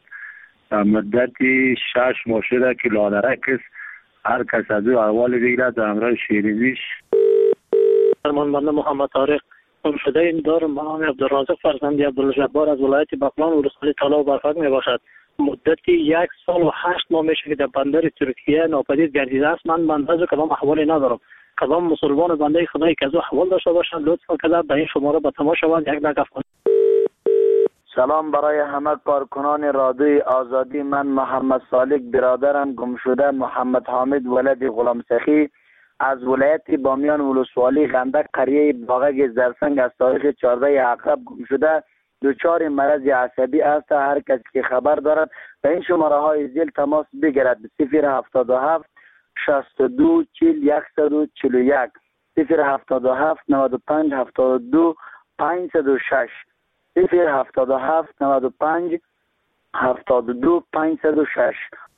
مدتی 6 ماه شده که لادرک است. هر کس از او احوال بگیرد به همراه شیرینیش. فرمان بنده محمد طارق. گمشده این دارم به نام عبدالرازق فرزند عبدالجبار از ولایت بغلان ولسوالی طلا و برفک می باشد. مدتی 1 سال و 8 ماه میشه که در بندر ترکیه ناپدید گردیده است. من بنده از کدام احوالی ندارم. کدام مسلمان بنده خدایی که از او احوال داشته باشند لطفا کرده به این شماره به تماس شوند. یک دقیقه کنید. سلام برای همه کارکنان رادیوی آزادی. من محمد صالح برادرم گمشده محمد حامد ولد غلام سخی از ولایت بامیان ولسوالی غندک قریه باغک زرسنگ از تاریخ 14 عقرب گمشده. دچار مرض عصبی است. هر کسی که خبر دارد به این شماره های زیر تماس بگیرد. 077 62 40 141 077 95 72 506 077 95 72 506.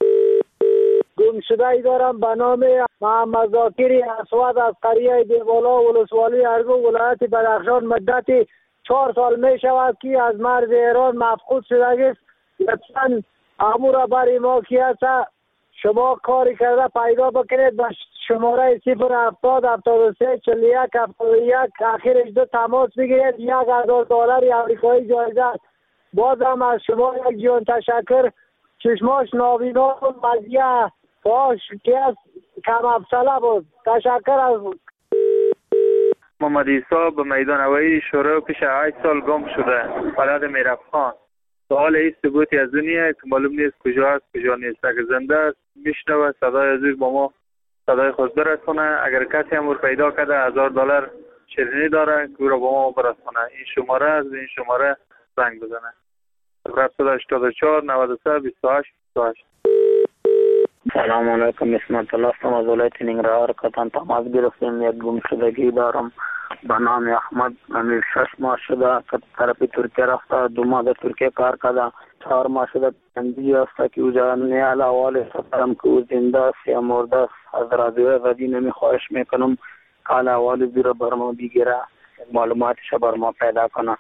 گمشده ای دارم به نام محمد زاکری اسود از قریه دیوالا ولسوالی ارگو ولایت بدخشان. مدتی 4 سال می شود که از مرز ایران مفقود شده است. لطفاً امور برای ما که هست شما کاری کرده پیدا بکنید. به شماره 070 73 41 71 آخرش 2 تماس بگیرید. $1000 آمریکایی جایزه است. بازم از شما یک جون تشکر. چشماش نابینا و مزیه فاش که از کم افسله بود. تشکر از محمد عیسی به میدان هوایی شروع پیش 8 سال گم شده. بلد میرفخان. سوال هیچ ثبوتی از دنیا که معلوم نیست کجا است کجا نیست. اگر زنده است میشنوه صدای از با ما صدای خود برسونه. اگر کسی امور پیدا کرده $1000 شیرینی داره که او را با ما برسونه. این شماره از این شماره زنگ بزنه. 784 93 28 28. سلام علیکم، اسمت الله هستم از ولایت ننگرهار. کتان تماس گرفتیم. یک گمشدگی دارم به نام احمد. امیر 6 ماه شده که طرف ترکیه رفته. 2 ماه در ترکیه کار کرده. 4 ماه شده پنجی است که او نیال احوال سفرم که او زنده است یا مرده است. از رادیو آزادی نمی خواهش میکنم حال احوال زیر بر ما بگیره، معلوماتش بر ما پیدا کنه.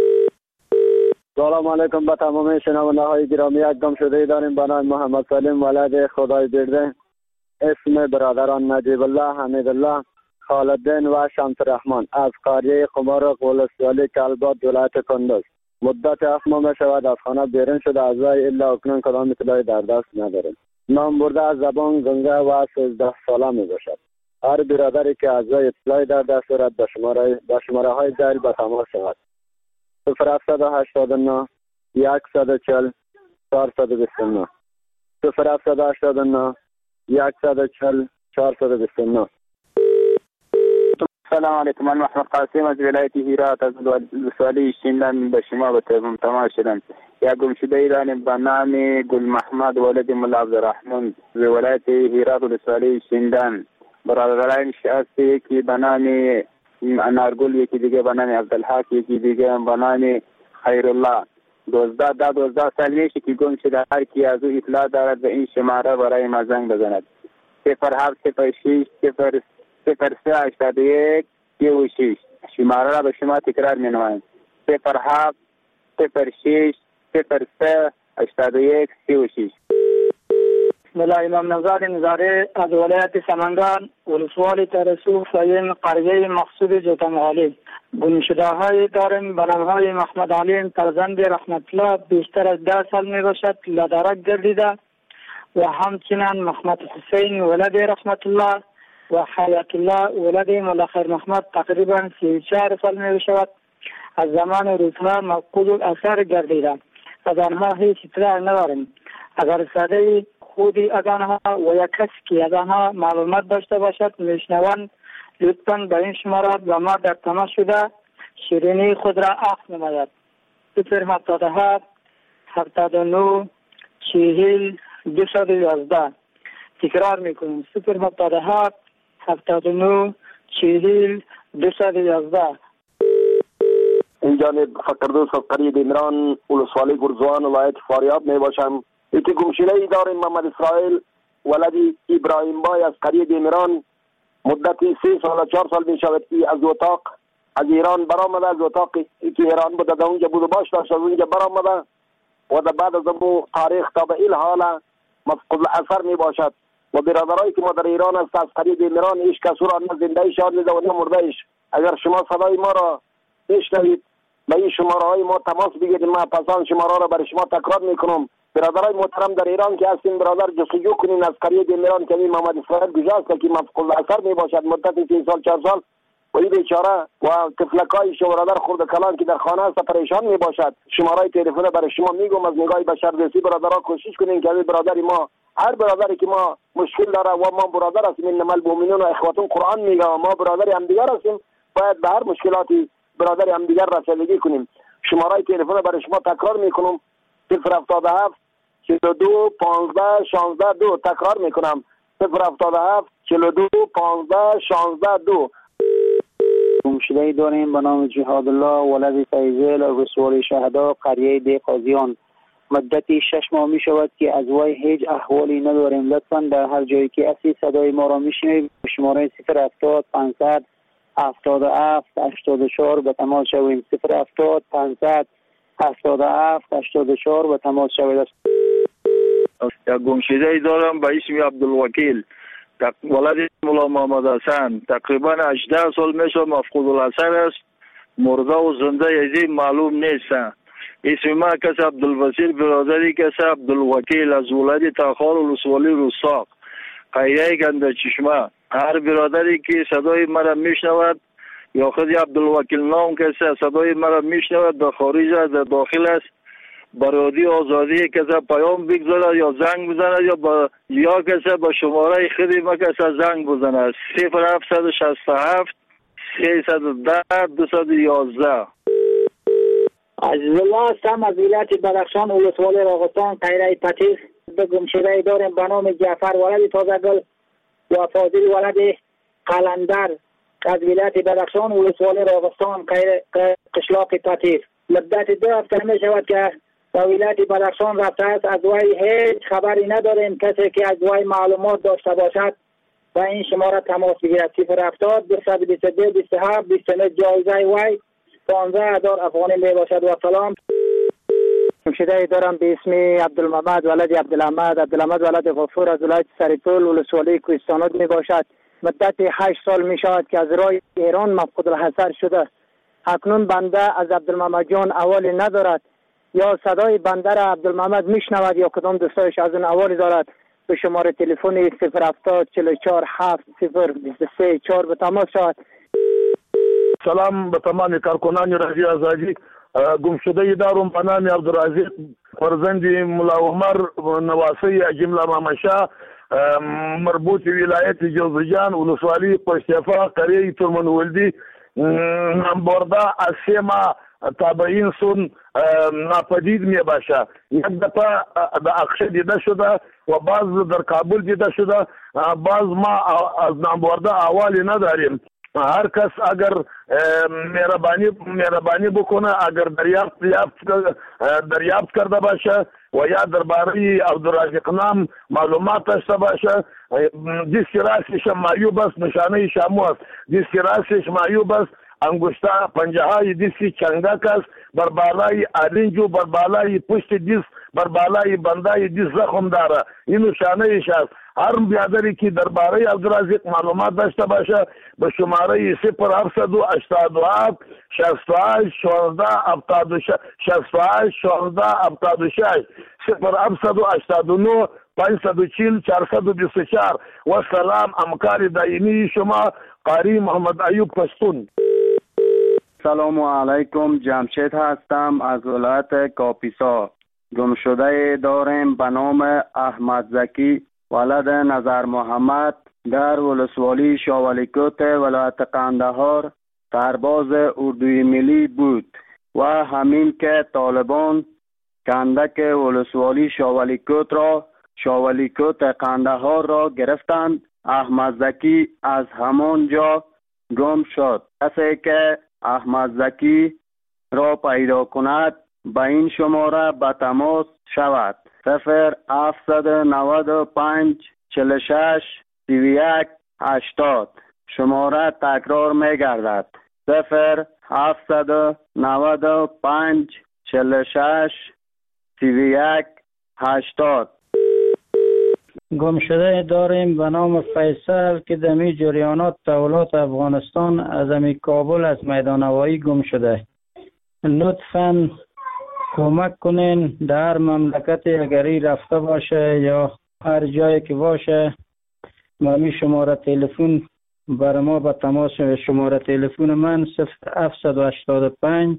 سلام علیکم به تمام شنونده های گرامی. یک گمشده داریم به نام محمد سلیم ولد خدای برده. اسم برادران نجیب الله، حمید الله، خالدین و شمس رحمان از قریه قمارق ولسوالی کلبات ولایت کندز. مدت 7 ماه می شود از خانه بیرون شده. از وی الا اکنون کدام اطلاعی در دست نداریم. نام برده از زبان گنگه و 13 ساله می باشد. هر برادری که از وی اطلاعی در دست دارد به شماره های زیر به تماس شود. 0789 140 429 0789 140 429. سلام علیکم. من محمد قاسم از ولایت هرات از ولسوالی شیندان به شما به تمام شدم. یا گمشده ایران به نام گل محمد ولد ملا عبدالرحمن از ولایت هرات ولسوالی شیندان. برادران شخصی یکی به نام انارگل، یکی دیگه به نام عبدالحق، یکی دیگه به نام خیرالله. 12 سال میشه که گم شده. هر کی از او اطلاع دارد به این شماره برای ما زنگ بزند. 0706 0381 36. شماره را به شما تکرار می نمایم. 0706 0381 36. بسم الله. امام نزار نزاره از ولایت سمنگان ولسوالی ترسو سایم قریه مقصود جوتمغالی. گمشده های داریم به نامهای محمد علیم فرزند رحمت الله بیشتر از 10 سال می باشد لدرک گردیده و همچنین محمد حسین ولد رحمت الله و حیات الله ولد مولا خیر محمد تقریبا 34 سال می باشد. از زمان روزها مفقود الاثر گردیده. از آنها هیچ اطلاع نداریم. اگر صدای خودی از آنها و یک کسی که از آنها معلومات داشته باشد میشنوند لطفاً به این شماره با ما در تماس شده شیرینی خود را عفو نماید. 077 79 40 211. تکرار میکنیم 077 79 40 211. این جانب فقردوس از قریه دیمران ولسوالی گرزوان ولایت فاریاب می باشم. یکی گمشده ای داریم محمد اسرائیل ولدی ابراهیم بای از قریه دیمران. مدتی 3 سال 4 سال می شود که از اتاق از ایران برآمده. از اتاقی که ایران بوده در اونجا بود و باش داشت از اونجا برآمده و در بعد از اون تاریخ تا به این حال مفقود الاثر می باشد. و برادرایی که ما در ایران است از قریه دیمران هیچ کس را نه زنده شان میده و نه مرده ایش. اگر شما صدای ما را بشنوید به این شماره های ما تماس بگیرید. ما پسان شماره را برای شما تکرار میکنم. برادرای محترم در ایران که هستین برادر جستجو کنین از قریه دیمران که محمد اسرائیل گذاشت که مفقود الاثر می باشد مدت 3 سال 4 سال و این بیچاره و طفلکای شو برادر خرد کلان که در خانه است پریشان می باشد. شماره تلفن برای شما میگم از نگاه بشردوستی برادرها کوشش کنین که برادری ما هر برادری که ما مشکل داره و ما برادر هستیم انما المؤمنون و اخوتون قرآن میگه و ما برادر هم دیگر هستیم باید به هر مشکلاتی برادر هم دیگر رسیدگی کنیم. شماره تلفن برای شما تکرار میکنم 077 42 15 16 2. تکرار میکنم 077 42 15 16 2. گمشده داریم به نام جهاد الله ولد فیضل و رسول شهدا قریه دی قاضیان. مدتی 6 ماه می شود که از وی هیچ احوالی نداریم. لطفا در هر جایی که اصلی صدای ما را میشنوید شماره 070 500 77 84 به تماس شویم. 070 500 77 84 به تماس شوید. یک گمشده ای دارم به اسم عبدالوکیل ولد مولا محمد حسن. تقریبا 18 سال میشه مفقود الاثر است. مرده و زنده یزی معلوم نیست. اسم ما کس عبدالبصیر برادری کس عبدالوکیل از ولد تاخار ولسوالی روساق قریه گنده چشمه. هر برادری که صدای مرا میشنود یا خود عبدالوکیل نام کسی صدای مرا میشنود در خارج است در داخل است برادی آزادی کسی پیام بگذارد یا زنگ بزند یا کسی با شماره خودی ما کسی زنگ بزند 0767 310 211. عزیز الله هستم از ولایت بدخشان ولسوالی راغستان قریه پتیس. به گمشده داریم به نام جعفر ولد تازگل و فاضل ولد قلندر از ولایت بدخشان ولسوالی راغستان قشلاق پتیس. مدت 2 هفته می شود که به ولایت بدخشان رفته است. از وی هیچ خبری نداریم. کسی که از وی معلومات داشته باشد و این شماره تماس بگیرد. 070 222 27 29. جایزه وی 15000 افغانی می باشد. و سلام. گمشده دارم به اسم عبدالمحمد ولد عبدالحمد ولد غفور از ولایت سریپول ولسوالی کوهستانات می باشد. مدت 8 سال می شود که از راه ایران مفقود الاثر شده. اکنون بنده از عبدالمحمد جان اوالی ندارد. یا صدای بنده را عبدالمحمد میشنود یا کدام دوستایش از اون اوالی دارد. به شماره تلفن 070 44 7 023 4 به تماس شود. سلام به تمام کارکنان رادیو آزادی. گمشده دارم به نام عبدالرزاق فرزند مولا عمر نواسی جمله مامشا مربوط ولایت جوزجان ولسوالی پشتیفا قریه ترمنولدی نامبرده از 3 ماه تابعین سون ناپدید می باشه. یک دفعه در اقشه دیده شده و بعض در کابل دیده شده، بعض ما از نامبرده احوالی نداریم. هر کس اگر مهربانی بکنه، اگر دریافت کرده باشه و یا درباره عبدالرازق نام معلومات داشته باشه، دیسک راسش معیوب است، نشانه شامو است، دیسک راسش معیوب است، انگشته پنجه های دیسک چنگک است، بر بالای آلنجو، بر بالای پشت دیس، بر بالای بندای دیس زخم داره. این نشانه ایش است. هر بیادری که درباره عبدالرازق معلومات داشته باشه به شماره 0787 68 16 68 16 76 0789 540 424 و سلام. همکار دائمی شما قاری محمد ایوب پشتون. سلام علیکم، جمشید هستم از ولایت کاپیسا. گمشده داریم به نام احمد زکی ولد نظر محمد در ولسوالی شاولیکوت ولایت قندهار سرباز اردوی ملی بود و همین که طالبان کندک ولسوالی شاولیکوت را شاولیکوت قندهار را گرفتند، احمد زکی از همان جا گم شد. کسی که احمد زکی را پیدا کند به این شماره به تماس شود 0795 46 31 80. شماره تکرار می گردد 0795 46 31 80. گم شده داریم به نام فیصل که دمی جریانات تولات افغانستان از امی کابل از میدان هوایی گم شده. لطفاً کمک کنین در مملکت اگری رفته باشه یا هر جایی که باشه ممی شماره تلفن بر ما به تماس. شماره تلفن من 0785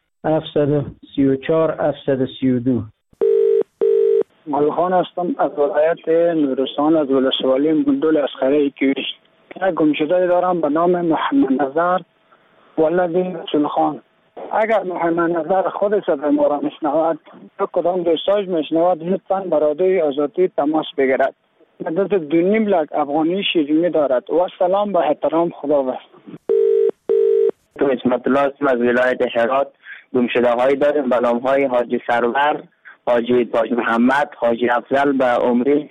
734 732. ملخان هستم از ولایت نورستان از ولسوالی مندول اسخره کیوش. یک گمشده دارم به نام محمد نظر ولد سلخان. اگر محمد نظر خود صدای ما را میشنود یا کدام دوستاش میشنود لطفاً برادر آزادی تماس بگیرد. مدت 2.5 لک افغانی شیرینی دارد. و سلام با احترام، خدا بخیر. اسمت الله هستم از ولایت هرات. گمشده هایی داریم به نام های حاجی سرور، حاجی تاج محمد، حاجی افضل به عمر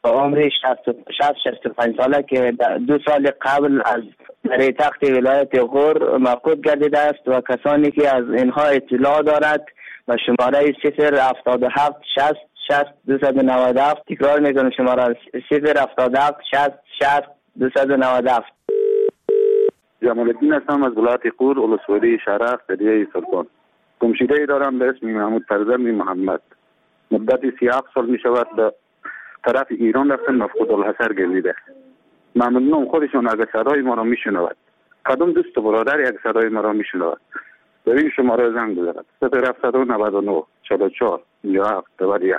65 ساله که 2 سال قبل از در تخت ولایت غور مفقود گردیده است و کسانی که از اینها اطلاع دارد و شماره 077 60 60 297. تکرار میکنم شماره 077 60 60 297. جمال الدین هستم از ولایت غور ولسوالی شرق قریه سلطان. گمشده دارم به اسم محمود فرزند محمد. مدت 37 سال می شود به طرف ایران رفتن مفقود الحصر گردیده. ممنونم خودشون اگر صدای ما را میشنود، کدام دوست برادر یک صدای ما را میشنود به این شماره زنگ بزند 0799 44 17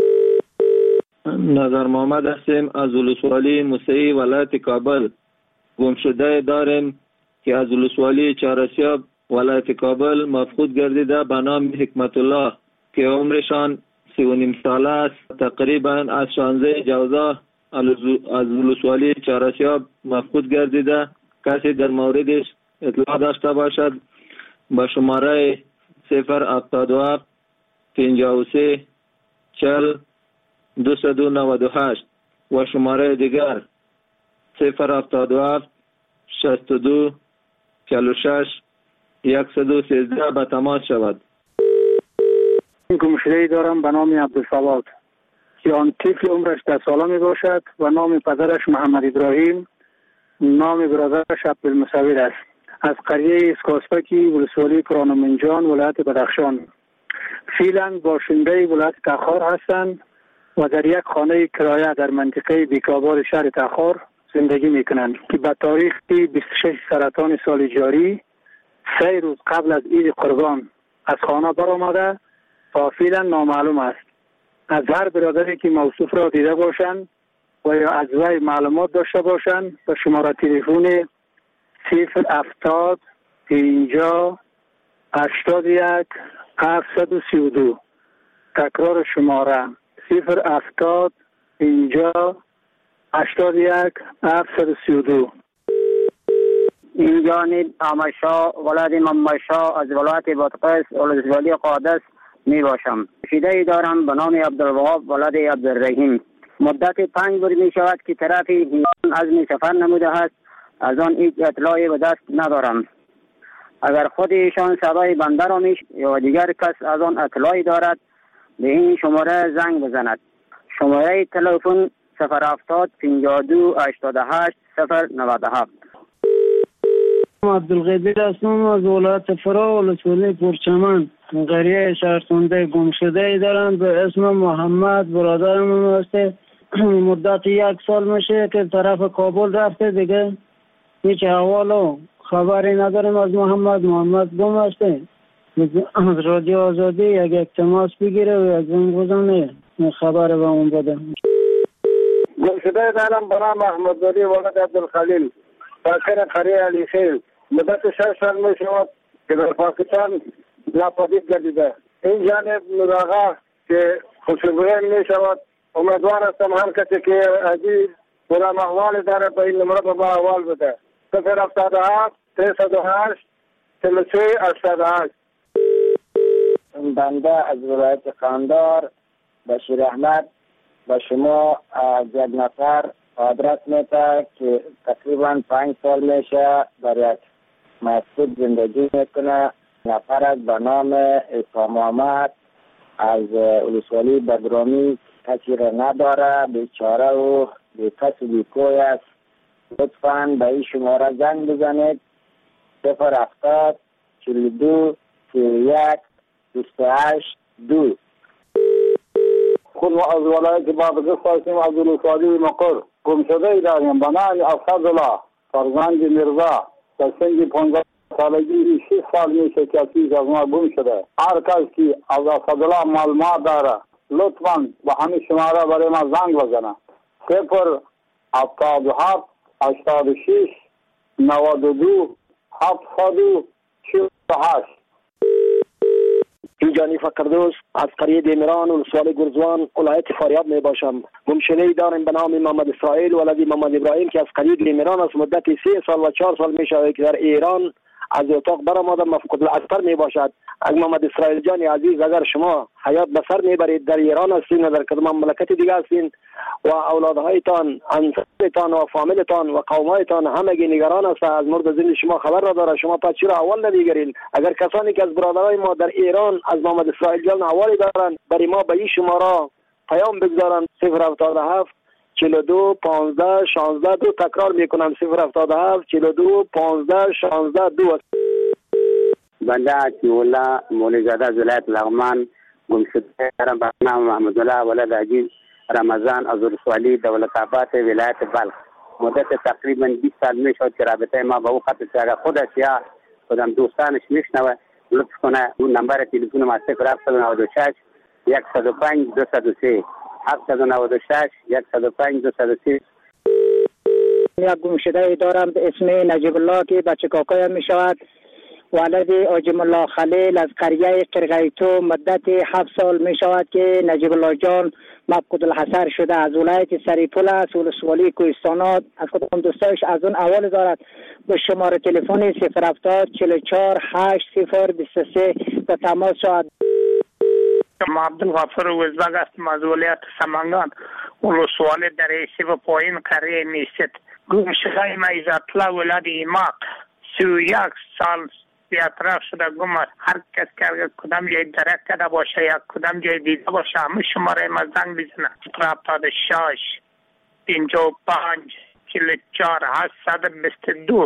نظر محمد هستیم از ولسوالی موسعی ولایت کابل. گمشده داریم که از ولسوالی چهارسیاب ولایت کابل مفقود گردیده به نام حکمت الله که عمرشان 3.5 ساله است. تقریبا از 16 جوزا از ولسوالی چهارسیاب مفقود گردیده. کسی در موردش اطلاع داشته باشد با شماره 077 53 40 298 و شماره دیگر 077 62 46 113 به تماس شود. گمشده‌ای دارم به نام عبدالصواد که آن طفل عمرش 10 ساله می باشد و نام پدرش محمد ابراهیم، نام برادرش عبدالمصور است. از قریه اسکاسپکی ولسوالی کرانمنجان ولایت بدخشان. فعلا باشنده ولایت تخار هستند و در یک خانه کرایه در منطقه بیکابار شهر تخار زندگی می کنند که به تاریخ 26 سرطان سال جاری 3 روز قبل از عید قربان از خانه برآمده و فعلا نامعلوم است. از هر برادری که موصوف را دیده باشند و یا از وی معلومات داشته باشند به شماره تلفن 070 50 81 732. تکرار شماره 070 50 81 732. این جانب آمشا ولد ممشا از ولایت بادغیس ولسوالی قادس می باشم. شیده دارم به نام عبدالوهاب ولد عبدالرحیم. مدت 5 روز می شود که طرف هیران عزم سفر نموده است. از آن هیچ اطلاعی به دست ندارم. اگر خود ایشان صدای بنده را یا دیگر کس از آن اطلاعی دارد به این شماره زنگ بزند. شماره تلفن 070 52 88 097. عبدالقادر هستم از ولایت فرا ولسوالی پرچمن. قریه شهرتونده گمشده دارم به اسم محمد. برادرم هسته. مدت 1 سال میشه که طرف کابل رفته دیگه هیچ احوال و خبری نداریم از محمد گم هسته. از رادیو آزادی یک تماس بگیره و از این گذانه خبر به اون بده. گمشده دارم به نام احمدزاده ولد عبدالخلیل ساکن قریه علی خیل. مدت 6 سال می شود که در پاکستان ناپدید گردیده. این جانب مراغه که خوشبویی می شود. امیدوار هستم هر کسی که عزیز برام احوال داره به این نمره به ما احوال بده. 077 308 43 88. بنده از ولایت قندار بشیر احمد به شما از یک نفر آدرس میده که تقریبا 5 سال میشه در یک مسجد زندگی میکنه. نفر به نام عیسی محمد از ولسوالی بدرامی کسی را نداره، بیچاره و بیکس و بیکوی است. لطفاً به این شماره زنگ بزنید 070 42 31 28 2. خود ما از ولایت بادغیس هستیم از ولسوالی مقر. گمشده داریم به نام اسدالله فرزند میرزا در سن 15 سالگی 6 سال میشه که از ما گم شده. هر کس که از اسدالله معلومات داره لطفاً به همین شماره برای ما زنگ بزنه 077 86 92 748. جانی فقردوس از قریه دیمران ولسوالی گرزوان ولایت فاریاب می باشم. گمشده داریم به نام محمد اسرائیل ولد محمد ابراهیم که از قریه دیمران است. مدت 3 سال و 4 سال می شود که در ایران از اتاق برآمده مفقود الاثر می باشد. اگر محمد اسرائیل جان عزیز اگر شما حیات به سر میبرید در ایران هستین و در کدام مملکت دیگه هستین و اولادهایتان انصارتان و فامیلتان و قومایتان همگی نگران است از مورد زندگی شما خبر را داره. شما پس چرا اول نمیگیرین؟ اگر کسانی که از برادرای ما در ایران از محمد اسرائیل جان حوالی دارن برای ما به این شماره پیام بگذارن 077 42 15 16 2. تکرار میکنم 077 42 15 16 2. بنده عطی‌الله مولوی‌زاده از ولایت لغمان گمشده دارم به نام محمدالله ولد عزیز رمضان از ولسوالی دولت‌آباد ولایت بلخ. مدت تقریبا 20 سال میشد که رابطه ما با او قطع شد. اگر خودش یا خودم دوستانش میشنوه لطف کنه اون نمبر تلفن ما 076 105 203 796 105 203. یک گمشده دارم به اسم نجیب الله که بچه کاکایم می شود. ولد آجم الله خلیل از قریه قرغیتو. مدت 7 سال می شود که نجیب الله جان مفقود الحصر شده. از ولایت سریپول است ولسوالی کوهستانات. از کدام دوستایش از اون اول دارد به شماره تلفن 070 44 80 23 به تماس شد. عبدالغفور وزبگ هستم از ولایت سمنگان ولسوالی در ایسی و پایین قریه نیست. گمشده ما عزت‌الله ولد ایماق 31 سال بیاطراف شده گم است. هر کس که اگر کدام جای درک کرده باشه یا کدام جای دیده باشه همه شماره ما زنگ بزنه 76 55 44 822.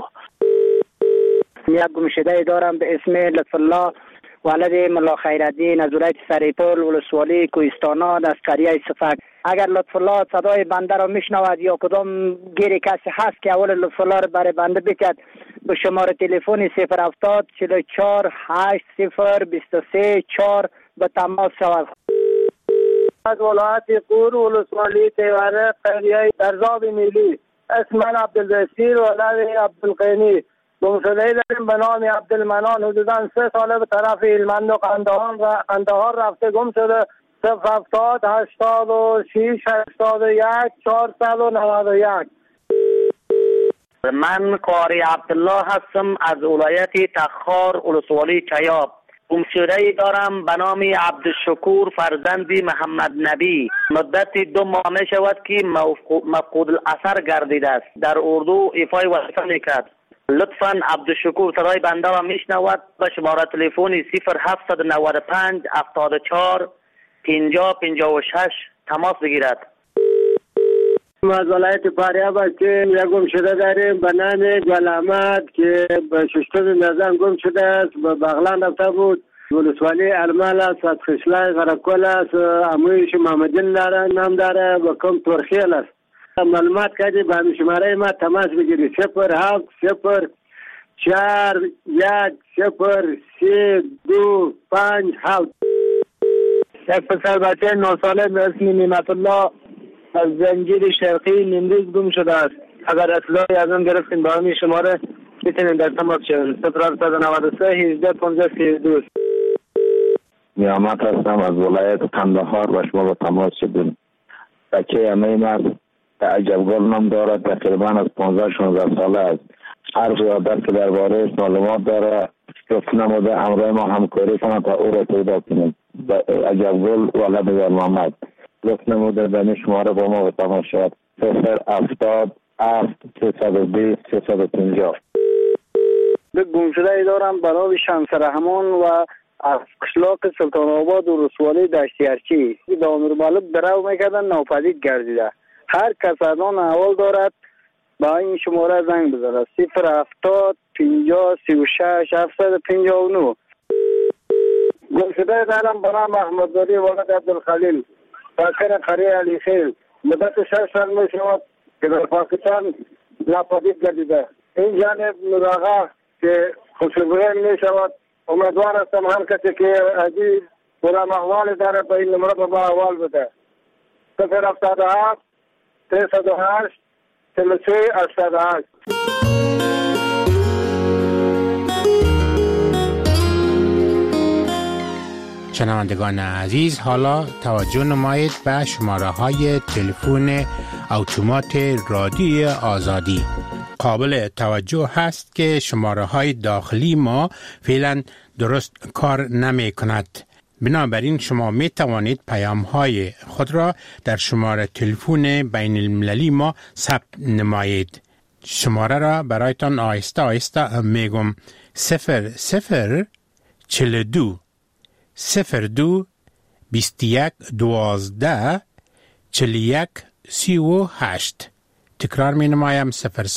یک گمشده دارم به اسم لطف الله ولد ملا خیرالدین از ولایت سریپول ولسوالی کوهستانات از قریه صفک. اگر لطف الله صدای بنده را میشنود یا کدام گیر کسی هست که اول لطف الله را برای بنده بکرد به شماره تلفن 070 44 80 23 4 به تماس شود. از ولایت قور ولسوالی تیوره قریه درزاب میلی. اسم من عبدالبصیر ولد عبدالقینی. گمشده‌ای داریم به نام عبدالمنان. حدوداً 3 ساله به طرف هلمند و قندهار رفته گم شده. 070 86 81 491. من قاری عبدالله هستم از ولایت تخار ولسوالی چیاب. گمشده‌ای دارم به نام عبدالشکور فرزندی محمد نبی. مدت 2 ماه می شود که مفقود الاثر گردیده است. در اردو ایفای وظیفه میکرد. لطفاً عبدالشکور صدای بنده را میشنود. به شماره تلفن 0795 74 50 56 تماس بگیرد. از ولایت فاریاب هستیم. یک گمشده داریم به نام گل احمد که به 6 نظام گم شده است. به بغلان رفته بود. ولسوالی ارمل است. از خشلای غرقل است. امویش محمدین داره نام داره و کم ترخیل است. معلومات کردی به همین شماره ما تماس بگیری 07 0 4 1 0 3 2 5 7. یک پسر بچه 9 ساله به اسم نعمت الله از زنجیر شرقی نیمروز گم شده است. اگر اطلاعی از آن گرفتین با همین شماره میتونین در تماس شوید. 0793 18 15 32. نیامت هستم از ولایت قندهار و شما با تماس شدیم. بچه امیم است. عجبگل نام دارد. تقریبا از 15-16 ساله است. حرف یادر که درباره معلومات داره گفت نموده همراه ما همکاری کنند تا او را پیدا کنیم. عجبگل ولد در محمد گفت نموده به شماره با ما تماس شد. 070 320 350. گمشده‌ای دارم برای شمس رحمان و از قشلاق سلطان آباد و رسوالی دشتیارچی. دامیر مالب درو میکردن ناپدید گردیده. هر کس از آن احوال دارد با این شماره زنگ بزنه. 070 50 36 759. گمشده دارم به نام احمدزاده ولد عبدالخلیل ساکن قریه علی خیل. مدت 6 سال می شود که در پاکستان ناپدید گردیده. این جانب مراغه که خوشبویی می شود. امیدوار هستم هر کسی که عزیز برام احوال داره به این نمره با احوال بده. 077 308 33 88. شنوندگان عزیز، حالا توجه نمایید به شماره های تلفن اتومات رادیو آزادی. قابل توجه هست که شماره های داخلی ما فعلا درست کار نمی کند. بنابراین شما می توانید پیام های خود را در شماره تلفن بین المللی ما ثبت نمایید. شماره را برایتان آهسته آهسته میگم. 0042 02 21 12 41 38. تکرار می نمایم.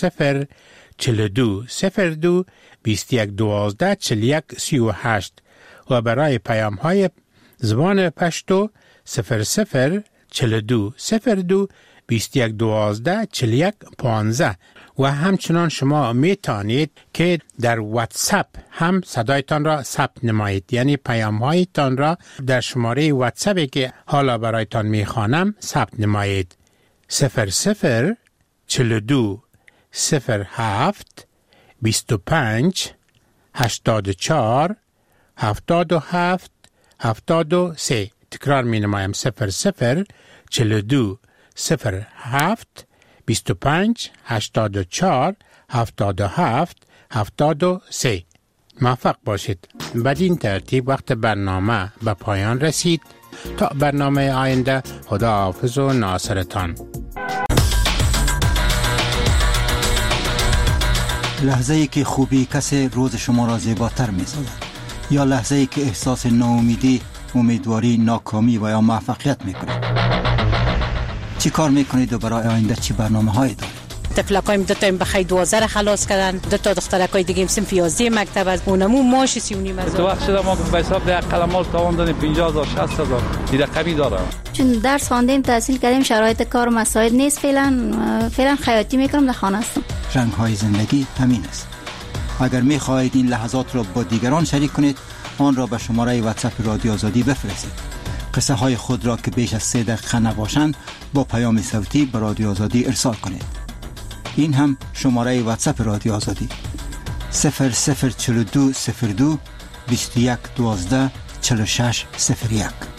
0042 02 21 12 41 38. و برای پیام های زبان پشتو 0042 02 21 12 41 15. و همچنان شما می توانید که در واتساپ هم صدایتان را ثبت نمایید، یعنی پیام هایتان را در شماره واتساپی که حالا برایتان می خوانم ثبت نمایید. 0042 07 25 84 77 73. تکرار می نمایم. 0042 07 25 84 77 73. موفق باشید. بدین ترتیب وقت برنامه به پایان رسید. تا برنامه آینده، خدا حافظ و ناصرتان. لحظه ای که خوبی کسی روز شما را زیباتر می سازد، یا لحظه ای که احساس ناامیدی، امیدواری، ناکامی و یا موفقیت می کنید. چی کار می کنید و برای آینده چی برنامه هایی دارید؟ تفلکایم 2 تا بخیر 12 خلاص کردن، 2 تا دخترکای دیگه صنف 11 مکتب از اونمو ماش 39,000. تو وقت شده ما به حساب ده قلمال تاوان دادیم 50,000 60,000 این رقمی داره. چون درس خواندیم تحصیل کردیم شرایط کار مساعد نیست، فعلا خیاطی میکنم در خانه هستم. رنگ های زندگی همین است. اگر می خواهید این لحظات را با دیگران شریک کنید، آن را به شماره واتساپ رادیو آزادی بفرستید. قصه های خود را که بیش از 3 دقیقه نباشند با پیام صوتی به رادیو آزادی ارسال کنید. این هم شماره واتساپ رادیو آزادی 004202 21 12 46 01.